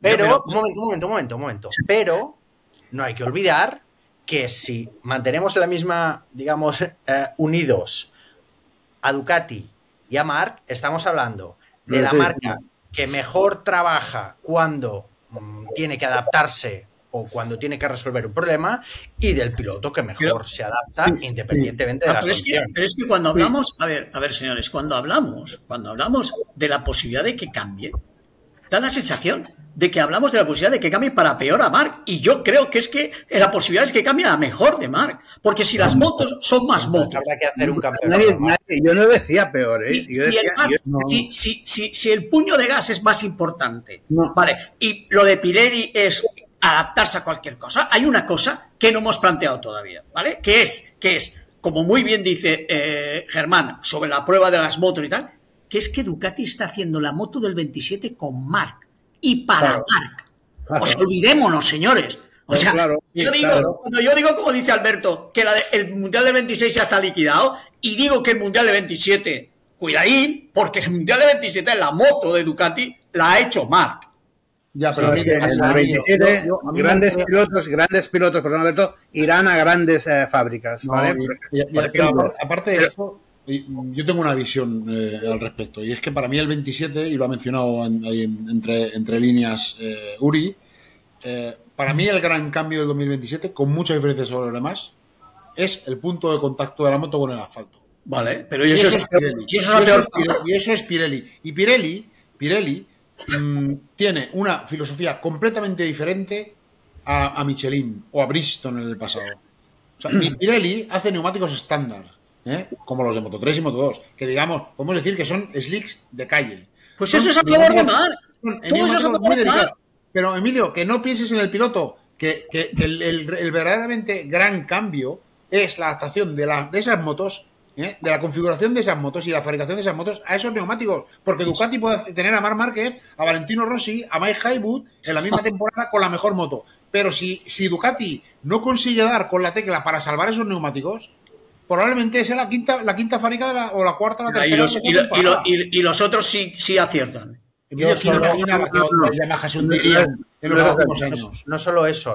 un momento. Pero no hay que olvidar que si mantenemos la misma, digamos, unidos a Ducati y a Marc, estamos hablando de la marca que mejor trabaja cuando tiene que adaptarse o cuando tiene que resolver un problema, y del piloto que mejor se adapta independientemente de la solución. Pero es que cuando hablamos, a ver, señores, cuando hablamos de la posibilidad de que cambie, da la sensación de que hablamos de la posibilidad de que cambie para peor a Marc, y yo creo que es que la posibilidad es que cambie a mejor de Marc, porque si las motos son más motos, habrá que hacer un campeonato. Yo no decía peor, si el puño de gas es más importante, vale, y lo de Pirelli es adaptarse a cualquier cosa, hay una cosa que no hemos planteado todavía, ¿vale? Que es, como muy bien dice Germán, sobre la prueba de las motos y tal, que es que Ducati está haciendo la moto del 27 con Marc y para Marc. O sea, olvidémonos, señores. O sea, cuando yo digo, como dice Alberto, que el Mundial del 26 ya está liquidado, y digo que el Mundial del 27, cuidadín, porque el Mundial del 27 la moto de Ducati la ha hecho Marc. Ya, pero en el 27, grandes pilotos, perdón, Alberto, irán a grandes fábricas, ¿vale? Pero aparte de esto, yo tengo una visión al respecto, y es que para mí el 27, y lo ha mencionado ahí entre líneas Uri, para mí el gran cambio del 2027, con mucha diferencia sobre lo demás, es el punto de contacto de la moto con el asfalto. Vale, pero eso es Pirelli. Y eso es Pirelli. Y Pirelli tiene una filosofía completamente diferente a Michelin o a Bridgestone en el pasado. O sea, Pirelli hace neumáticos estándar, como los de Moto 3 y Moto 2, que digamos, podemos decir que son slicks de calle. Pues eso es a favor de Mar. Todo eso es a favor de Mar. Pero, Emilio, que no pienses en el piloto, que el verdaderamente gran cambio es la adaptación de esas motos, de la configuración de esas motos y la fabricación de esas motos a esos neumáticos. Porque Ducati puede tener a Marc Márquez, a Valentino Rossi, a Mike Haywood en la misma temporada con la mejor moto. Pero si Ducati no consigue dar con la tecla para salvar esos neumáticos, probablemente sea la quinta fábrica o la cuarta o la tercera. Y los otros sí aciertan. Yo imaginaba que Yamaha se hundiría en los últimos años. No solo eso.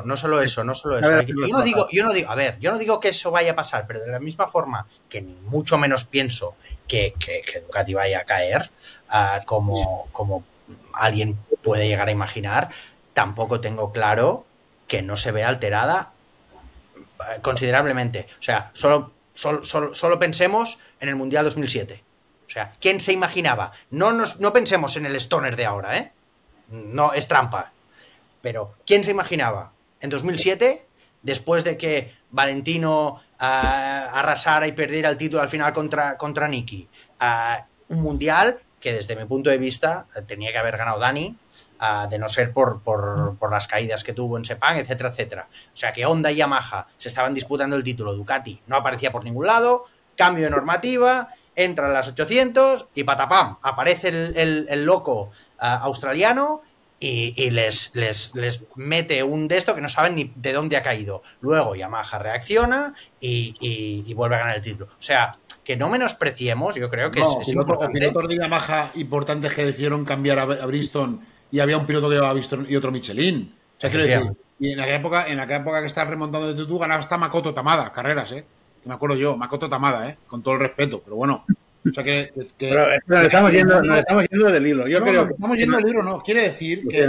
Yo no digo que eso vaya a pasar, pero de la misma forma que ni mucho menos pienso que Ducati vaya a caer, como alguien puede llegar a imaginar, tampoco tengo claro que no se vea alterada considerablemente. O sea, solo pensemos en el Mundial 2007. O sea, ¿quién se imaginaba? No pensemos en el Stoner de ahora, ¿eh? No, es trampa. Pero, ¿quién se imaginaba? En 2007, después de que Valentino arrasara y perdiera el título al final contra Niki, un mundial que desde mi punto de vista tenía que haber ganado Dani, de no ser por las caídas que tuvo en Sepang, etcétera, etcétera. O sea que Honda y Yamaha se estaban disputando el título, Ducati no aparecía por ningún lado, cambio de normativa, entran las 800 y patapam, aparece el loco australiano y les mete un de esto que no saben ni de dónde ha caído. Luego Yamaha reacciona y vuelve a ganar el título. O sea, que no menospreciemos, yo creo que es importante. Pilotos de Yamaha importantes que decidieron cambiar a Bridgestone y había un piloto que llevaba Bridgestone y otro Michelin. O sea, quiero decir, y en aquella época que estás remontando de tú ganaba hasta Makoto Tamada, carreras, me acuerdo yo, Makoto Tamada, con todo el respeto, pero bueno. O sea pero nos estamos yendo del hilo. Yo creo que estamos yendo del hilo, no. Quiere decir que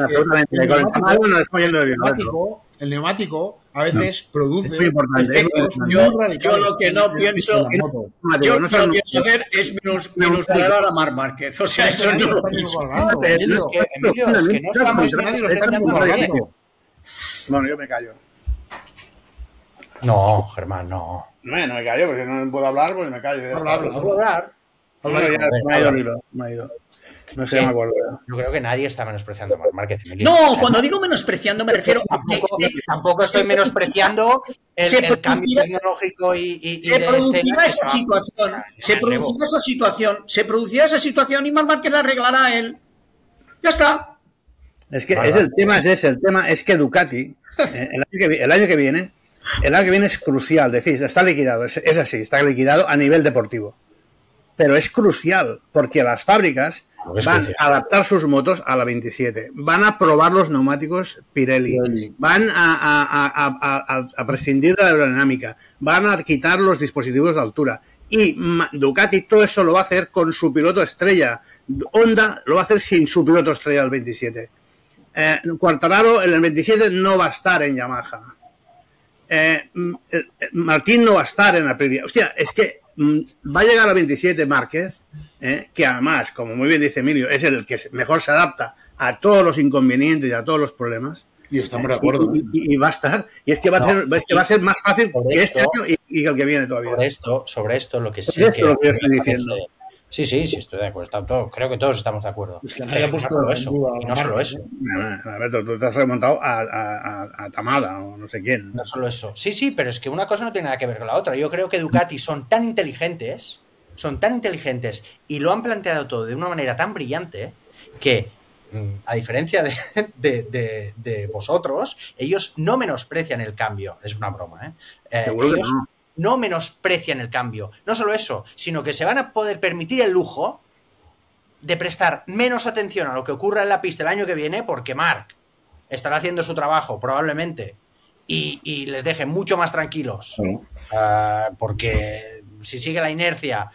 el neumático a veces produce efectos muy radicales. Yo lo que no pienso hacer es minusvalar a Marc Márquez. O sea, eso no lo pienso. Emilio, es que no estamos Bueno, yo me callo. No, Germán, no. No me callo, porque si no puedo hablar, pues me callo. No puedo hablar. Me ha ido. No sé, me acuerdo. Yo creo que nadie está menospreciando a Marc Márquez. No, cuando digo menospreciando me refiero a tampoco estoy menospreciando el cambio tecnológico y se producirá esa situación y Marc Márquez la arreglará él. Ya está. Es que el tema es que Ducati el año que viene es crucial, decís, está liquidado, es así, está liquidado a nivel deportivo. Pero es crucial, porque las fábricas van a adaptar sus motos a la 27, van a probar los neumáticos Pirelli, van a prescindir de la aerodinámica, van a quitar los dispositivos de altura. Y Ducati todo eso lo va a hacer con su piloto estrella. Honda lo va a hacer sin su piloto estrella del 27. Quartararo en el 27 no va a estar en Yamaha. Martín no va a estar en Aprilia. Hostia, es que va a llegar a 27 Márquez, que además, como muy bien dice Emilio, es el que mejor se adapta a todos los inconvenientes y a todos los problemas. Y estamos de acuerdo. Y va a estar. Y es que va a ser más fácil que este año y el que viene todavía. Sobre esto lo que sí es lo que yo estoy diciendo. Sí, estoy de acuerdo. Creo que todos estamos de acuerdo. Es que nadie ha puesto no solo eso. Alberto, tú te has remontado a Tamada o no sé quién. No solo eso. Sí, pero es que una cosa no tiene nada que ver con la otra. Yo creo que Ducati son tan inteligentes y lo han planteado todo de una manera tan brillante que, a diferencia de vosotros, ellos no menosprecian el cambio. Es una broma, ellos no menosprecian el cambio. No solo eso, sino que se van a poder permitir el lujo de prestar menos atención a lo que ocurra en la pista el año que viene, porque Marc estará haciendo su trabajo probablemente y les deje mucho más tranquilos, porque si sigue la inercia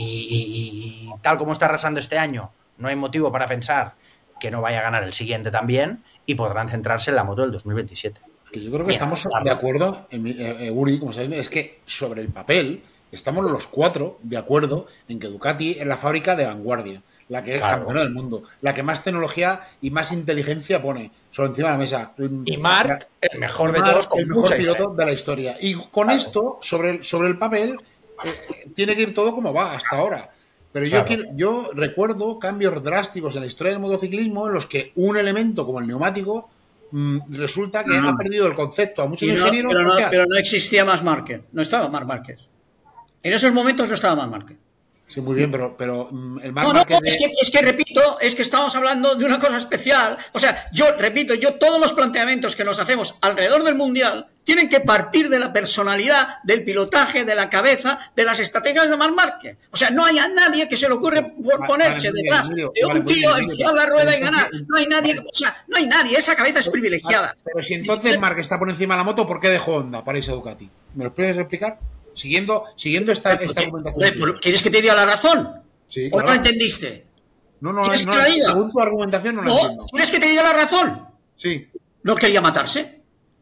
y tal como está arrasando este año, no hay motivo para pensar que no vaya a ganar el siguiente también, y podrán centrarse en la moto del 2027. Que yo creo que estamos de acuerdo, Uri, como sabéis, es que sobre el papel estamos los cuatro de acuerdo en que Ducati es la fábrica de vanguardia, la que es campeona del mundo, la que más tecnología y más inteligencia pone sobre encima de la mesa. Y Marc, el mejor de todos, el mejor piloto de la historia. Y con esto, sobre el papel, tiene que ir todo como va hasta ahora. Pero yo recuerdo cambios drásticos en la historia del motociclismo en los que un elemento como el neumático resulta que ha perdido el concepto a muchos ingenieros. Pero no existía más Márquez, no estaba Marc Márquez. En esos momentos no estaba Marc Márquez. Sí, muy bien, pero el Marc No, Márquez... es que repito, es que estamos hablando de una cosa especial. O sea, yo todos los planteamientos que nos hacemos alrededor del Mundial tienen que partir de la personalidad, del pilotaje, de la cabeza, de las estrategias de Marc Márquez. O sea, no hay a nadie que se le ocurre ponerse detrás de un tío, enfiar la rueda y ganar. No hay nadie, o sea, no hay nadie, esa cabeza es privilegiada. Pero si entonces Marc está por encima de la moto, ¿por qué dejó Honda para irse a Ducati? ¿Me lo puedes explicar? Siguiendo esta argumentación. ¿Quieres que te diga la razón? Sí, ¿O claro. no entendiste? No, ¿Quieres que la diga? según tu argumentación no la entiendo. ¿Quieres que te diga la razón? Sí. No quería matarse.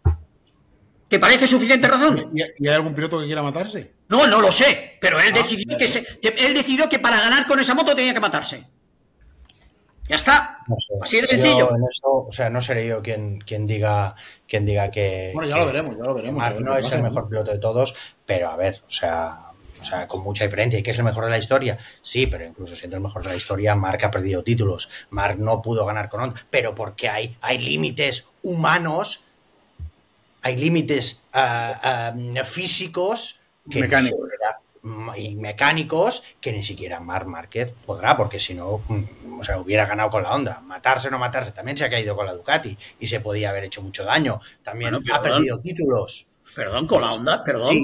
¿Te parece suficiente razón? ¿Y hay algún piloto que quiera matarse? No lo sé, pero él decidió que para ganar con esa moto tenía que matarse. Ya está. No sé. Así de sencillo. O sea, no seré yo quien diga que... Bueno, ya lo veremos. Marc no es el mejor piloto de todos, pero a ver, o sea, con mucha diferencia. ¿Y que es el mejor de la historia? Sí, pero incluso siendo el mejor de la historia, Marc ha perdido títulos. Marc no pudo ganar con Honda, pero porque hay límites humanos, hay límites físicos que mecánicos que ni siquiera Marc Márquez podrá, porque si no, hubiera ganado con la Honda. Matarse o no matarse, también se ha caído con la Ducati y se podía haber hecho mucho daño. También ha perdido títulos. Perdón, con la Honda.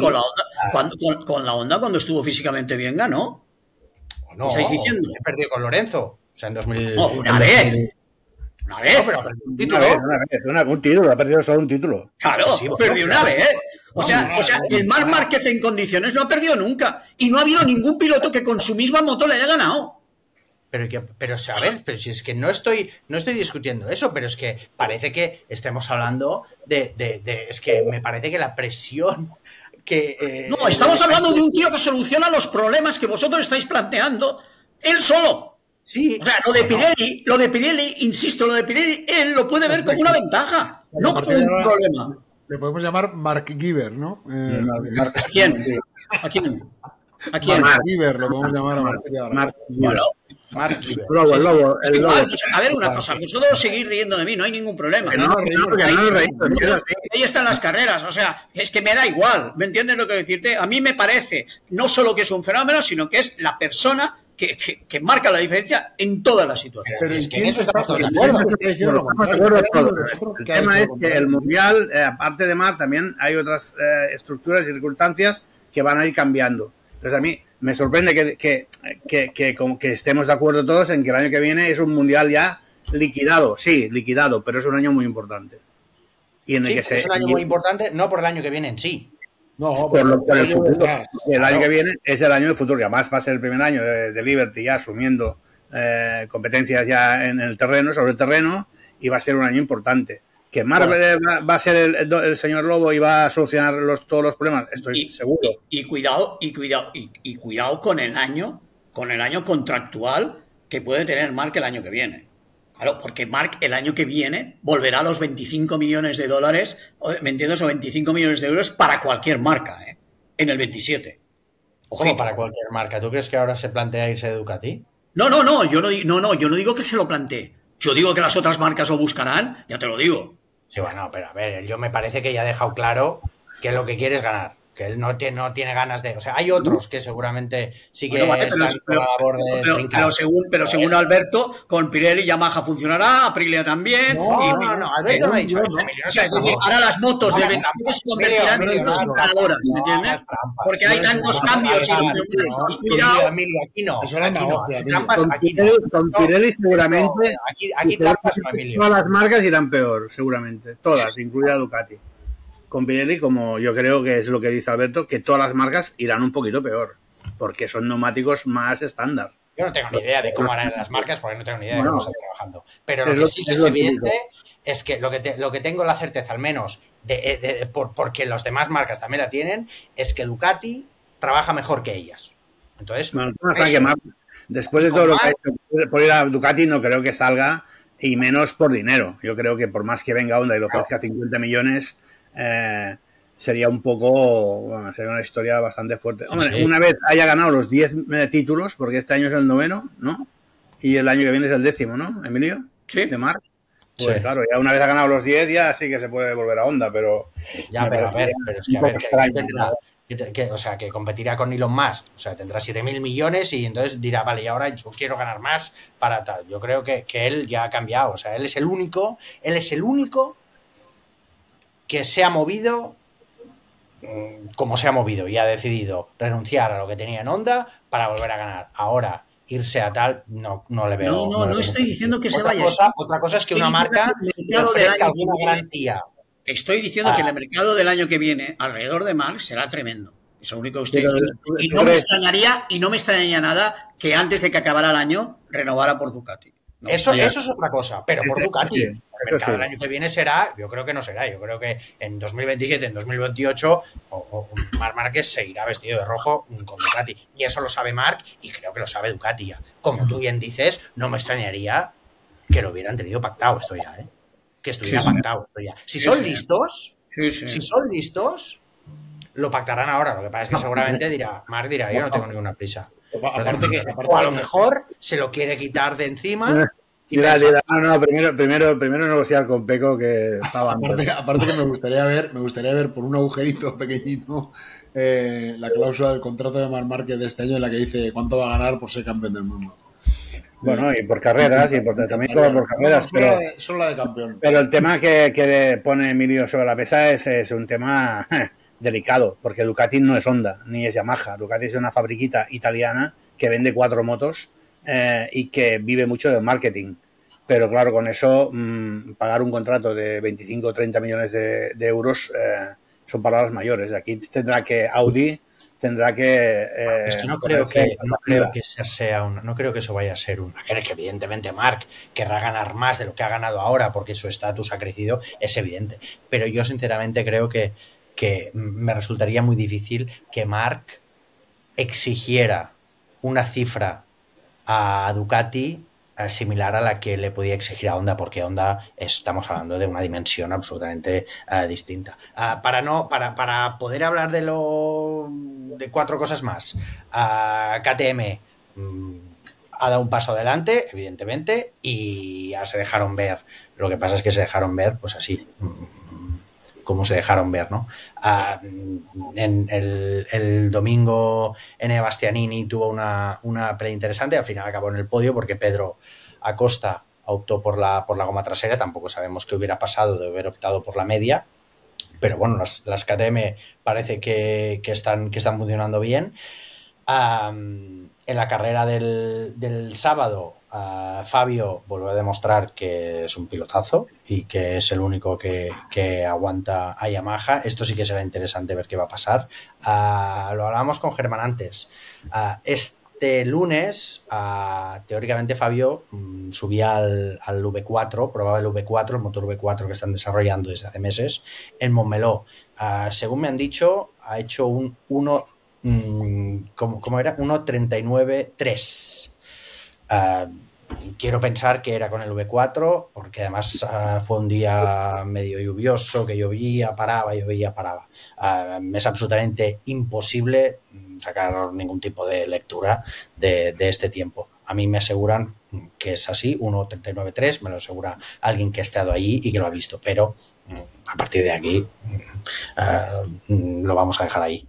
Con la Honda, cuando estuvo físicamente bien, ganó. No, ¿Qué estáis diciendo? He perdido con Lorenzo. O sea, en 2000. No, una vez. Una vez. No, pero ha perdido un título. Un título, ha perdido solo un título. Claro, sí, perdió una vez. O sea, el Marc Márquez en condiciones no ha perdido nunca. Y no ha habido ningún piloto que con su misma moto le haya ganado. Pero ¿sabes? Pero si es que no estoy discutiendo eso, pero es que parece que estemos hablando es que me parece que la presión que... No, estamos hablando de un tío que soluciona los problemas que vosotros estáis planteando él solo. Sí. O sea, lo de Pirelli, insisto, él lo puede ver como una ventaja, no como un problema. Le podemos llamar Mark Giver, ¿no? ¿A quién? Mark Giver, lo podemos llamar a Mark Giver. El lobo. A ver, una cosa, vosotros seguís riendo de mí, no hay ningún problema. Ahí están las carreras, o sea, es que me da igual, ¿me entiendes lo que decirte? A mí me parece no solo que es un fenómeno, sino que es la persona que marca la diferencia en todas las situaciones. Pero es que en eso estamos de acuerdo. El tema es que el Mundial, aparte de Marc, también hay otras estructuras y circunstancias que van a ir cambiando. Entonces a mí me sorprende que estemos de acuerdo todos en que el año que viene es un Mundial ya liquidado. Sí, liquidado, pero es un año muy importante. Y en el que es un año muy importante, no por el año que viene en sí. No, por el futuro. El año que viene es el año del futuro, que además va a ser el primer año de Liberty ya asumiendo competencias ya en el terreno, sobre el terreno, y va a ser un año importante. Que Marc va a ser el señor Lobo y va a solucionar todos los problemas, estoy seguro. Y cuidado con el año contractual que puede tener Marc el año que viene. Claro, porque Marc el año que viene volverá a los 25 millones de dólares, ¿me entiendes? O 25 millones de euros para cualquier marca, en el 27. ¿Cómo para cualquier marca? ¿Tú crees que ahora se plantea irse de Ducati? No, yo no digo que se lo plantee. Yo digo que las otras marcas lo buscarán, ya te lo digo. Sí, bueno, pero a ver, yo me parece que ya ha dejado claro que lo que quiere es ganar. que él no tiene ganas de... O sea, hay otros que seguramente sí que Bueno, vale, están por la labor de trincar. Según Alberto, con Pirelli Yamaha funcionará, Aprilia también. No, Alberto no ha dicho eso, Emilio. O sea, es decir, ahora las motos de 22 se convertirán en motos imparadoras, ¿me entiendes? Porque hay tantos cambios y cuidado. Emilio, aquí no. Eso era negocio, Emilio. Trampas aquí no. Con Pirelli seguramente Aquí trampas no, Emilio. todas las marcas irán peor, seguramente. Todas, incluida Ducati. Con Pirelli, como yo creo que es lo que dice Alberto, que todas las marcas irán un poquito peor, porque son neumáticos más estándar. Yo no tengo ni idea de cómo harán las marcas, porque no tengo ni idea de cómo están trabajando. Pero Es lo que sí es es lo evidente es que lo que tengo la certeza, al menos, porque las demás marcas también la tienen, es que Ducati trabaja mejor que ellas. Entonces, Bueno, después de todo lo que ha hecho por ir a Ducati, no creo que salga, y menos por dinero. Yo creo que por más que venga Honda y le ofrezca 50 millones, sería un poco, bueno, sería una historia bastante fuerte. Hombre, sí. Una vez haya ganado los 10 títulos, porque este año es el 9º, ¿no? Y el año que viene es el 10º, ¿no, Emilio? Sí. De Marc. Pues sí. claro, ya una vez ha ganado los 10, ya sí que se puede volver a Honda, pero... Ya, pero es que o sea, que competirá con Elon Musk, o sea, tendrá 7.000 millones y entonces dirá, vale, y ahora yo quiero ganar más para tal. Yo creo que él ya ha cambiado, o sea, él es el único que se ha movido como se ha movido y ha decidido renunciar a lo que tenía en Honda para volver a ganar. Ahora, irse a tal, no le veo. No estoy diciendo que se vaya. Otra cosa es que una marca ofrezca alguna garantía. Estoy diciendo que el mercado del año que viene alrededor de Marc será tremendo. Es lo único que estoy diciendo. Y no me extrañaría nada que antes de que acabara el año renovara por Ducati. No, eso es otra cosa, pero por Ducati. Sí, el mercado del año que viene será, yo creo que no será. Yo creo que en 2027, en 2028, Marc Márquez seguirá vestido de rojo con Ducati. Y eso lo sabe Marc y creo que lo sabe Ducati ya. Como tú bien dices, no me extrañaría que lo hubieran tenido pactado esto ya, ¿eh? Que estuviera pactado esto ya. Si son listos, lo pactarán ahora. Lo que pasa es que seguramente Marc dirá, yo no tengo ninguna prisa. O a lo mejor se lo quiere quitar de encima. Primero negociar con Peco, que estaba antes. Aparte que me gustaría ver por un agujerito pequeñito la cláusula del contrato de Marc Márquez de este año en la que dice cuánto va a ganar por ser campeón del mundo. Bueno, y por carreras, y también por carreras, solo la de campeón. Pero el tema que pone Emilio sobre la mesa es un tema delicado, porque Ducati no es Honda, ni es Yamaha. Ducati es una fabriquita italiana que vende 4 motos y que vive mucho del marketing. Pero claro, con eso, pagar un contrato de 25 o 30 millones de euros son palabras mayores. Aquí tendrá que es que no creo que eso vaya a ser un... A ver, que evidentemente Marc querrá ganar más de lo que ha ganado ahora porque su estatus ha crecido, es evidente. Pero yo sinceramente creo que me resultaría muy difícil que Marc exigiera una cifra a Ducati similar a la que le podía exigir a Honda, porque Honda estamos hablando de una dimensión absolutamente distinta. Para poder hablar de 4 cosas más, KTM ha dado un paso adelante, evidentemente, y ya se dejaron ver. Lo que pasa es que se dejaron ver, pues así, como se dejaron ver, ¿no? En el domingo N. Bastianini tuvo una pelea interesante, al final acabó en el podio porque Pedro Acosta optó por la goma trasera. Tampoco sabemos qué hubiera pasado de haber optado por la media, pero bueno, las KTM parece que están funcionando bien. En la carrera del sábado, Fabio volvió a demostrar que es un pilotazo y que es el único que aguanta a Yamaha. Esto sí que será interesante ver qué va a pasar. Lo hablábamos con Germán antes. Este lunes, teóricamente, Fabio subía al V4, probaba el V4, el motor V4 que están desarrollando desde hace meses, en Montmeló. Según me han dicho, ha hecho un 1... ¿Cómo era? 1.39.3. Quiero pensar que era con el V4, porque además fue un día medio lluvioso, que llovía, paraba. Es absolutamente imposible sacar ningún tipo de lectura de este tiempo. A mí me aseguran que es así, 1.39.3, me lo asegura alguien que ha estado allí y que lo ha visto, pero a partir de aquí lo vamos a dejar ahí.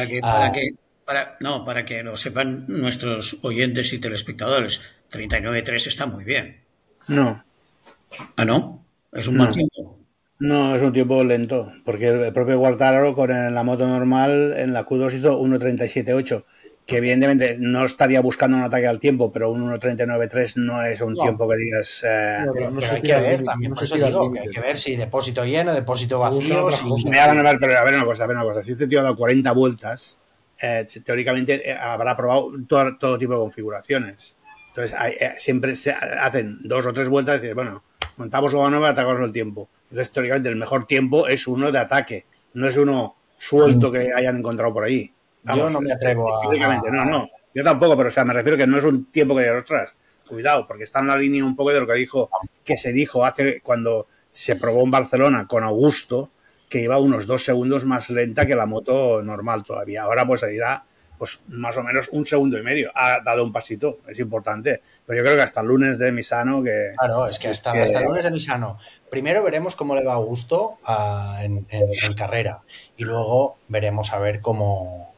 Para que lo sepan nuestros oyentes y telespectadores, 39.3 está muy bien. No. ¿Ah, no? ¿Es un mal tiempo? No, es un tiempo lento, porque el propio Quartararo con la moto normal en la Q2 hizo 1.37.8, que evidentemente no estaría buscando un ataque al tiempo, pero un 1.39.3 no es un tiempo que digas... pero hay que ver también, por eso digo que hay que ver si depósito lleno, depósito vacío... A ver una cosa, si este tío ha dado 40 vueltas, teóricamente habrá probado todo tipo de configuraciones. Entonces siempre se hacen 2 o 3 vueltas y dices, bueno, montamos una nueva, atacamos el tiempo. Entonces teóricamente el mejor tiempo es uno de ataque, no es uno suelto que hayan encontrado por ahí. Vamos, yo no me atrevo no. Yo tampoco, pero o sea, me refiero que no es un tiempo que digas, ostras, cuidado, porque está en la línea un poco de lo que se dijo hace cuando se probó en Barcelona con Augusto, que iba unos 2 segundos más lenta que la moto normal todavía. Ahora pues se dirá pues más o menos 1,5 segundos. Ha dado un pasito, es importante. Pero yo creo que hasta el lunes de Misano que... Claro, es que hasta el lunes de Misano. Primero veremos cómo le va a Augusto en carrera y luego veremos a ver cómo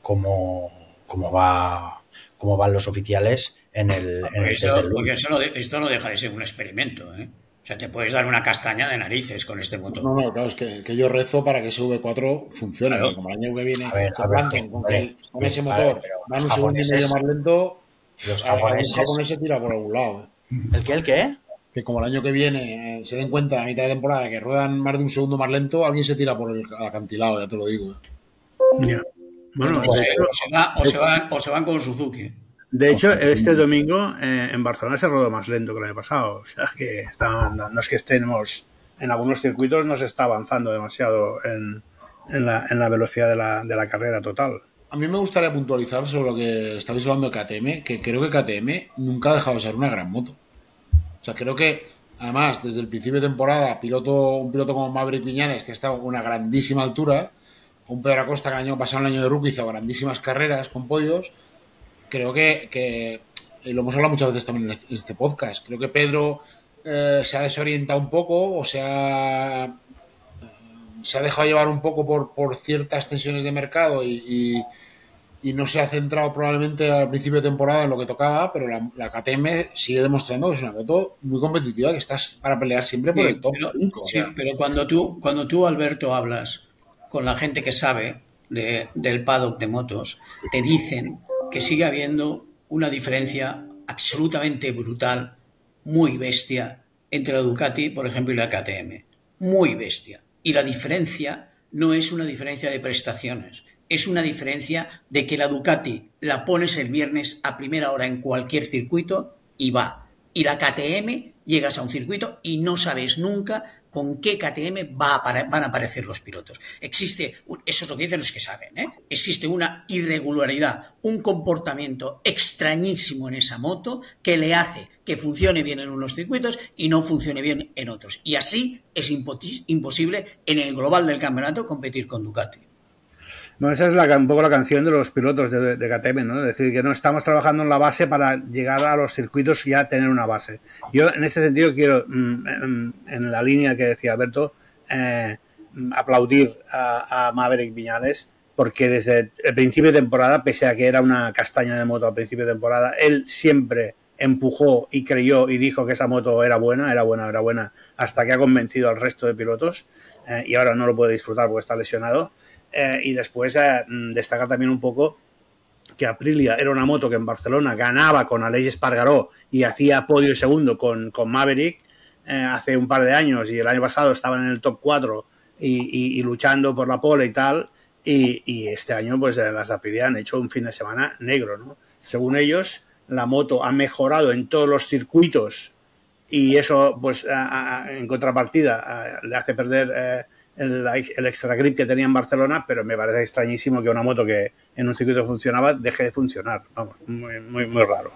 van los oficiales en el test del lunes. Porque esto no deja de ser un experimento, ¿eh? O sea, te puedes dar una castaña de narices con este motor. No, claro, es que yo rezo para que ese V4 funcione. Claro. Como el año que viene se planten con ese motor, van un segundo y medio más lento, los japoneses se tira por algún lado. ¿El qué? Que como el año que viene se den cuenta a mitad de temporada que ruedan más de un segundo más lento, alguien se tira por el acantilado, ya te lo digo. Yeah. Bueno, o se van con Suzuki. De hecho, este domingo en Barcelona se rodó más lento que el año pasado. O sea, que no es que estemos... En algunos circuitos no se está avanzando demasiado en la velocidad de la carrera total. A mí me gustaría puntualizar sobre lo que estabais hablando de KTM, que creo que KTM nunca ha dejado de ser una gran moto. O sea, creo que, además, desde el principio de temporada, un piloto como Maverick Viñales, que está a una grandísima altura, un Pedro Acosta que el año pasado, el año de rookie, hizo grandísimas carreras con podios. Creo que lo hemos hablado muchas veces también en este podcast, creo que Pedro se ha desorientado un poco o se ha dejado llevar un poco por ciertas tensiones de mercado y no se ha centrado probablemente al principio de temporada en lo que tocaba, pero la KTM sigue demostrando que es una moto muy competitiva, que estás para pelear siempre por el top 5. Sí, pero cuando tú, Alberto, hablas con la gente que sabe del paddock de motos, te dicen que sigue habiendo una diferencia absolutamente brutal, muy bestia, entre la Ducati, por ejemplo, y la KTM. Muy bestia. Y la diferencia no es una diferencia de prestaciones, es una diferencia de que la Ducati la pones el viernes a primera hora en cualquier circuito y va. Y la KTM llegas a un circuito y no sabes nunca con qué KTM van a aparecer los pilotos. Existe, eso es lo que dicen los que saben, existe una irregularidad, un comportamiento extrañísimo en esa moto que le hace que funcione bien en unos circuitos y no funcione bien en otros. Y así es imposible en el global del campeonato competir con Ducati. Bueno, esa es un poco la canción de los pilotos de KTM, ¿no? Es decir, que no estamos trabajando en la base para llegar a los circuitos y ya tener una base. Yo, en este sentido, quiero, en la línea que decía Alberto, aplaudir a Maverick Viñales, porque desde el principio de temporada, pese a que era una castaña de moto al principio de temporada, él siempre empujó y creyó y dijo que esa moto era buena, hasta que ha convencido al resto de pilotos y ahora no lo puede disfrutar porque está lesionado. Y después destacar también un poco que Aprilia era una moto que en Barcelona ganaba con Aleix Espargaró y hacía podio segundo con Maverick hace un par de años, y el año pasado estaban en el top 4 y luchando por la pole y tal, y este año pues las Aprilia han hecho un fin de semana negro, ¿no? Según ellos, la moto ha mejorado en todos los circuitos y eso pues en contrapartida le hace perder el extra grip que tenía en Barcelona, pero me parece extrañísimo que una moto que en un circuito funcionaba deje de funcionar. Vamos, muy, muy, muy raro.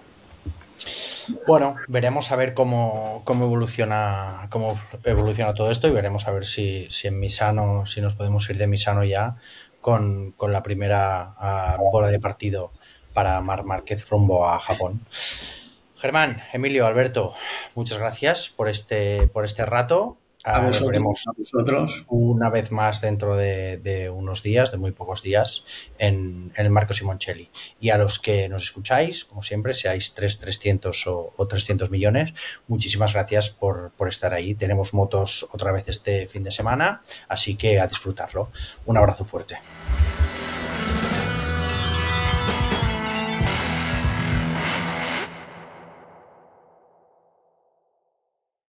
Bueno, veremos a ver cómo evoluciona todo esto, y veremos a ver si en Misano, si nos podemos ir de Misano ya con la primera bola de partido para Marc Márquez rumbo a Japón. Germán, Emilio, Alberto, muchas gracias por este rato. Nos veremos A vosotros. una vez más dentro de unos días, de muy pocos días, en el Marco Simoncelli. Y a los que nos escucháis, como siempre, seáis 300 o 300 millones, muchísimas gracias por estar ahí. Tenemos motos otra vez este fin de semana, así que a disfrutarlo. Un abrazo fuerte.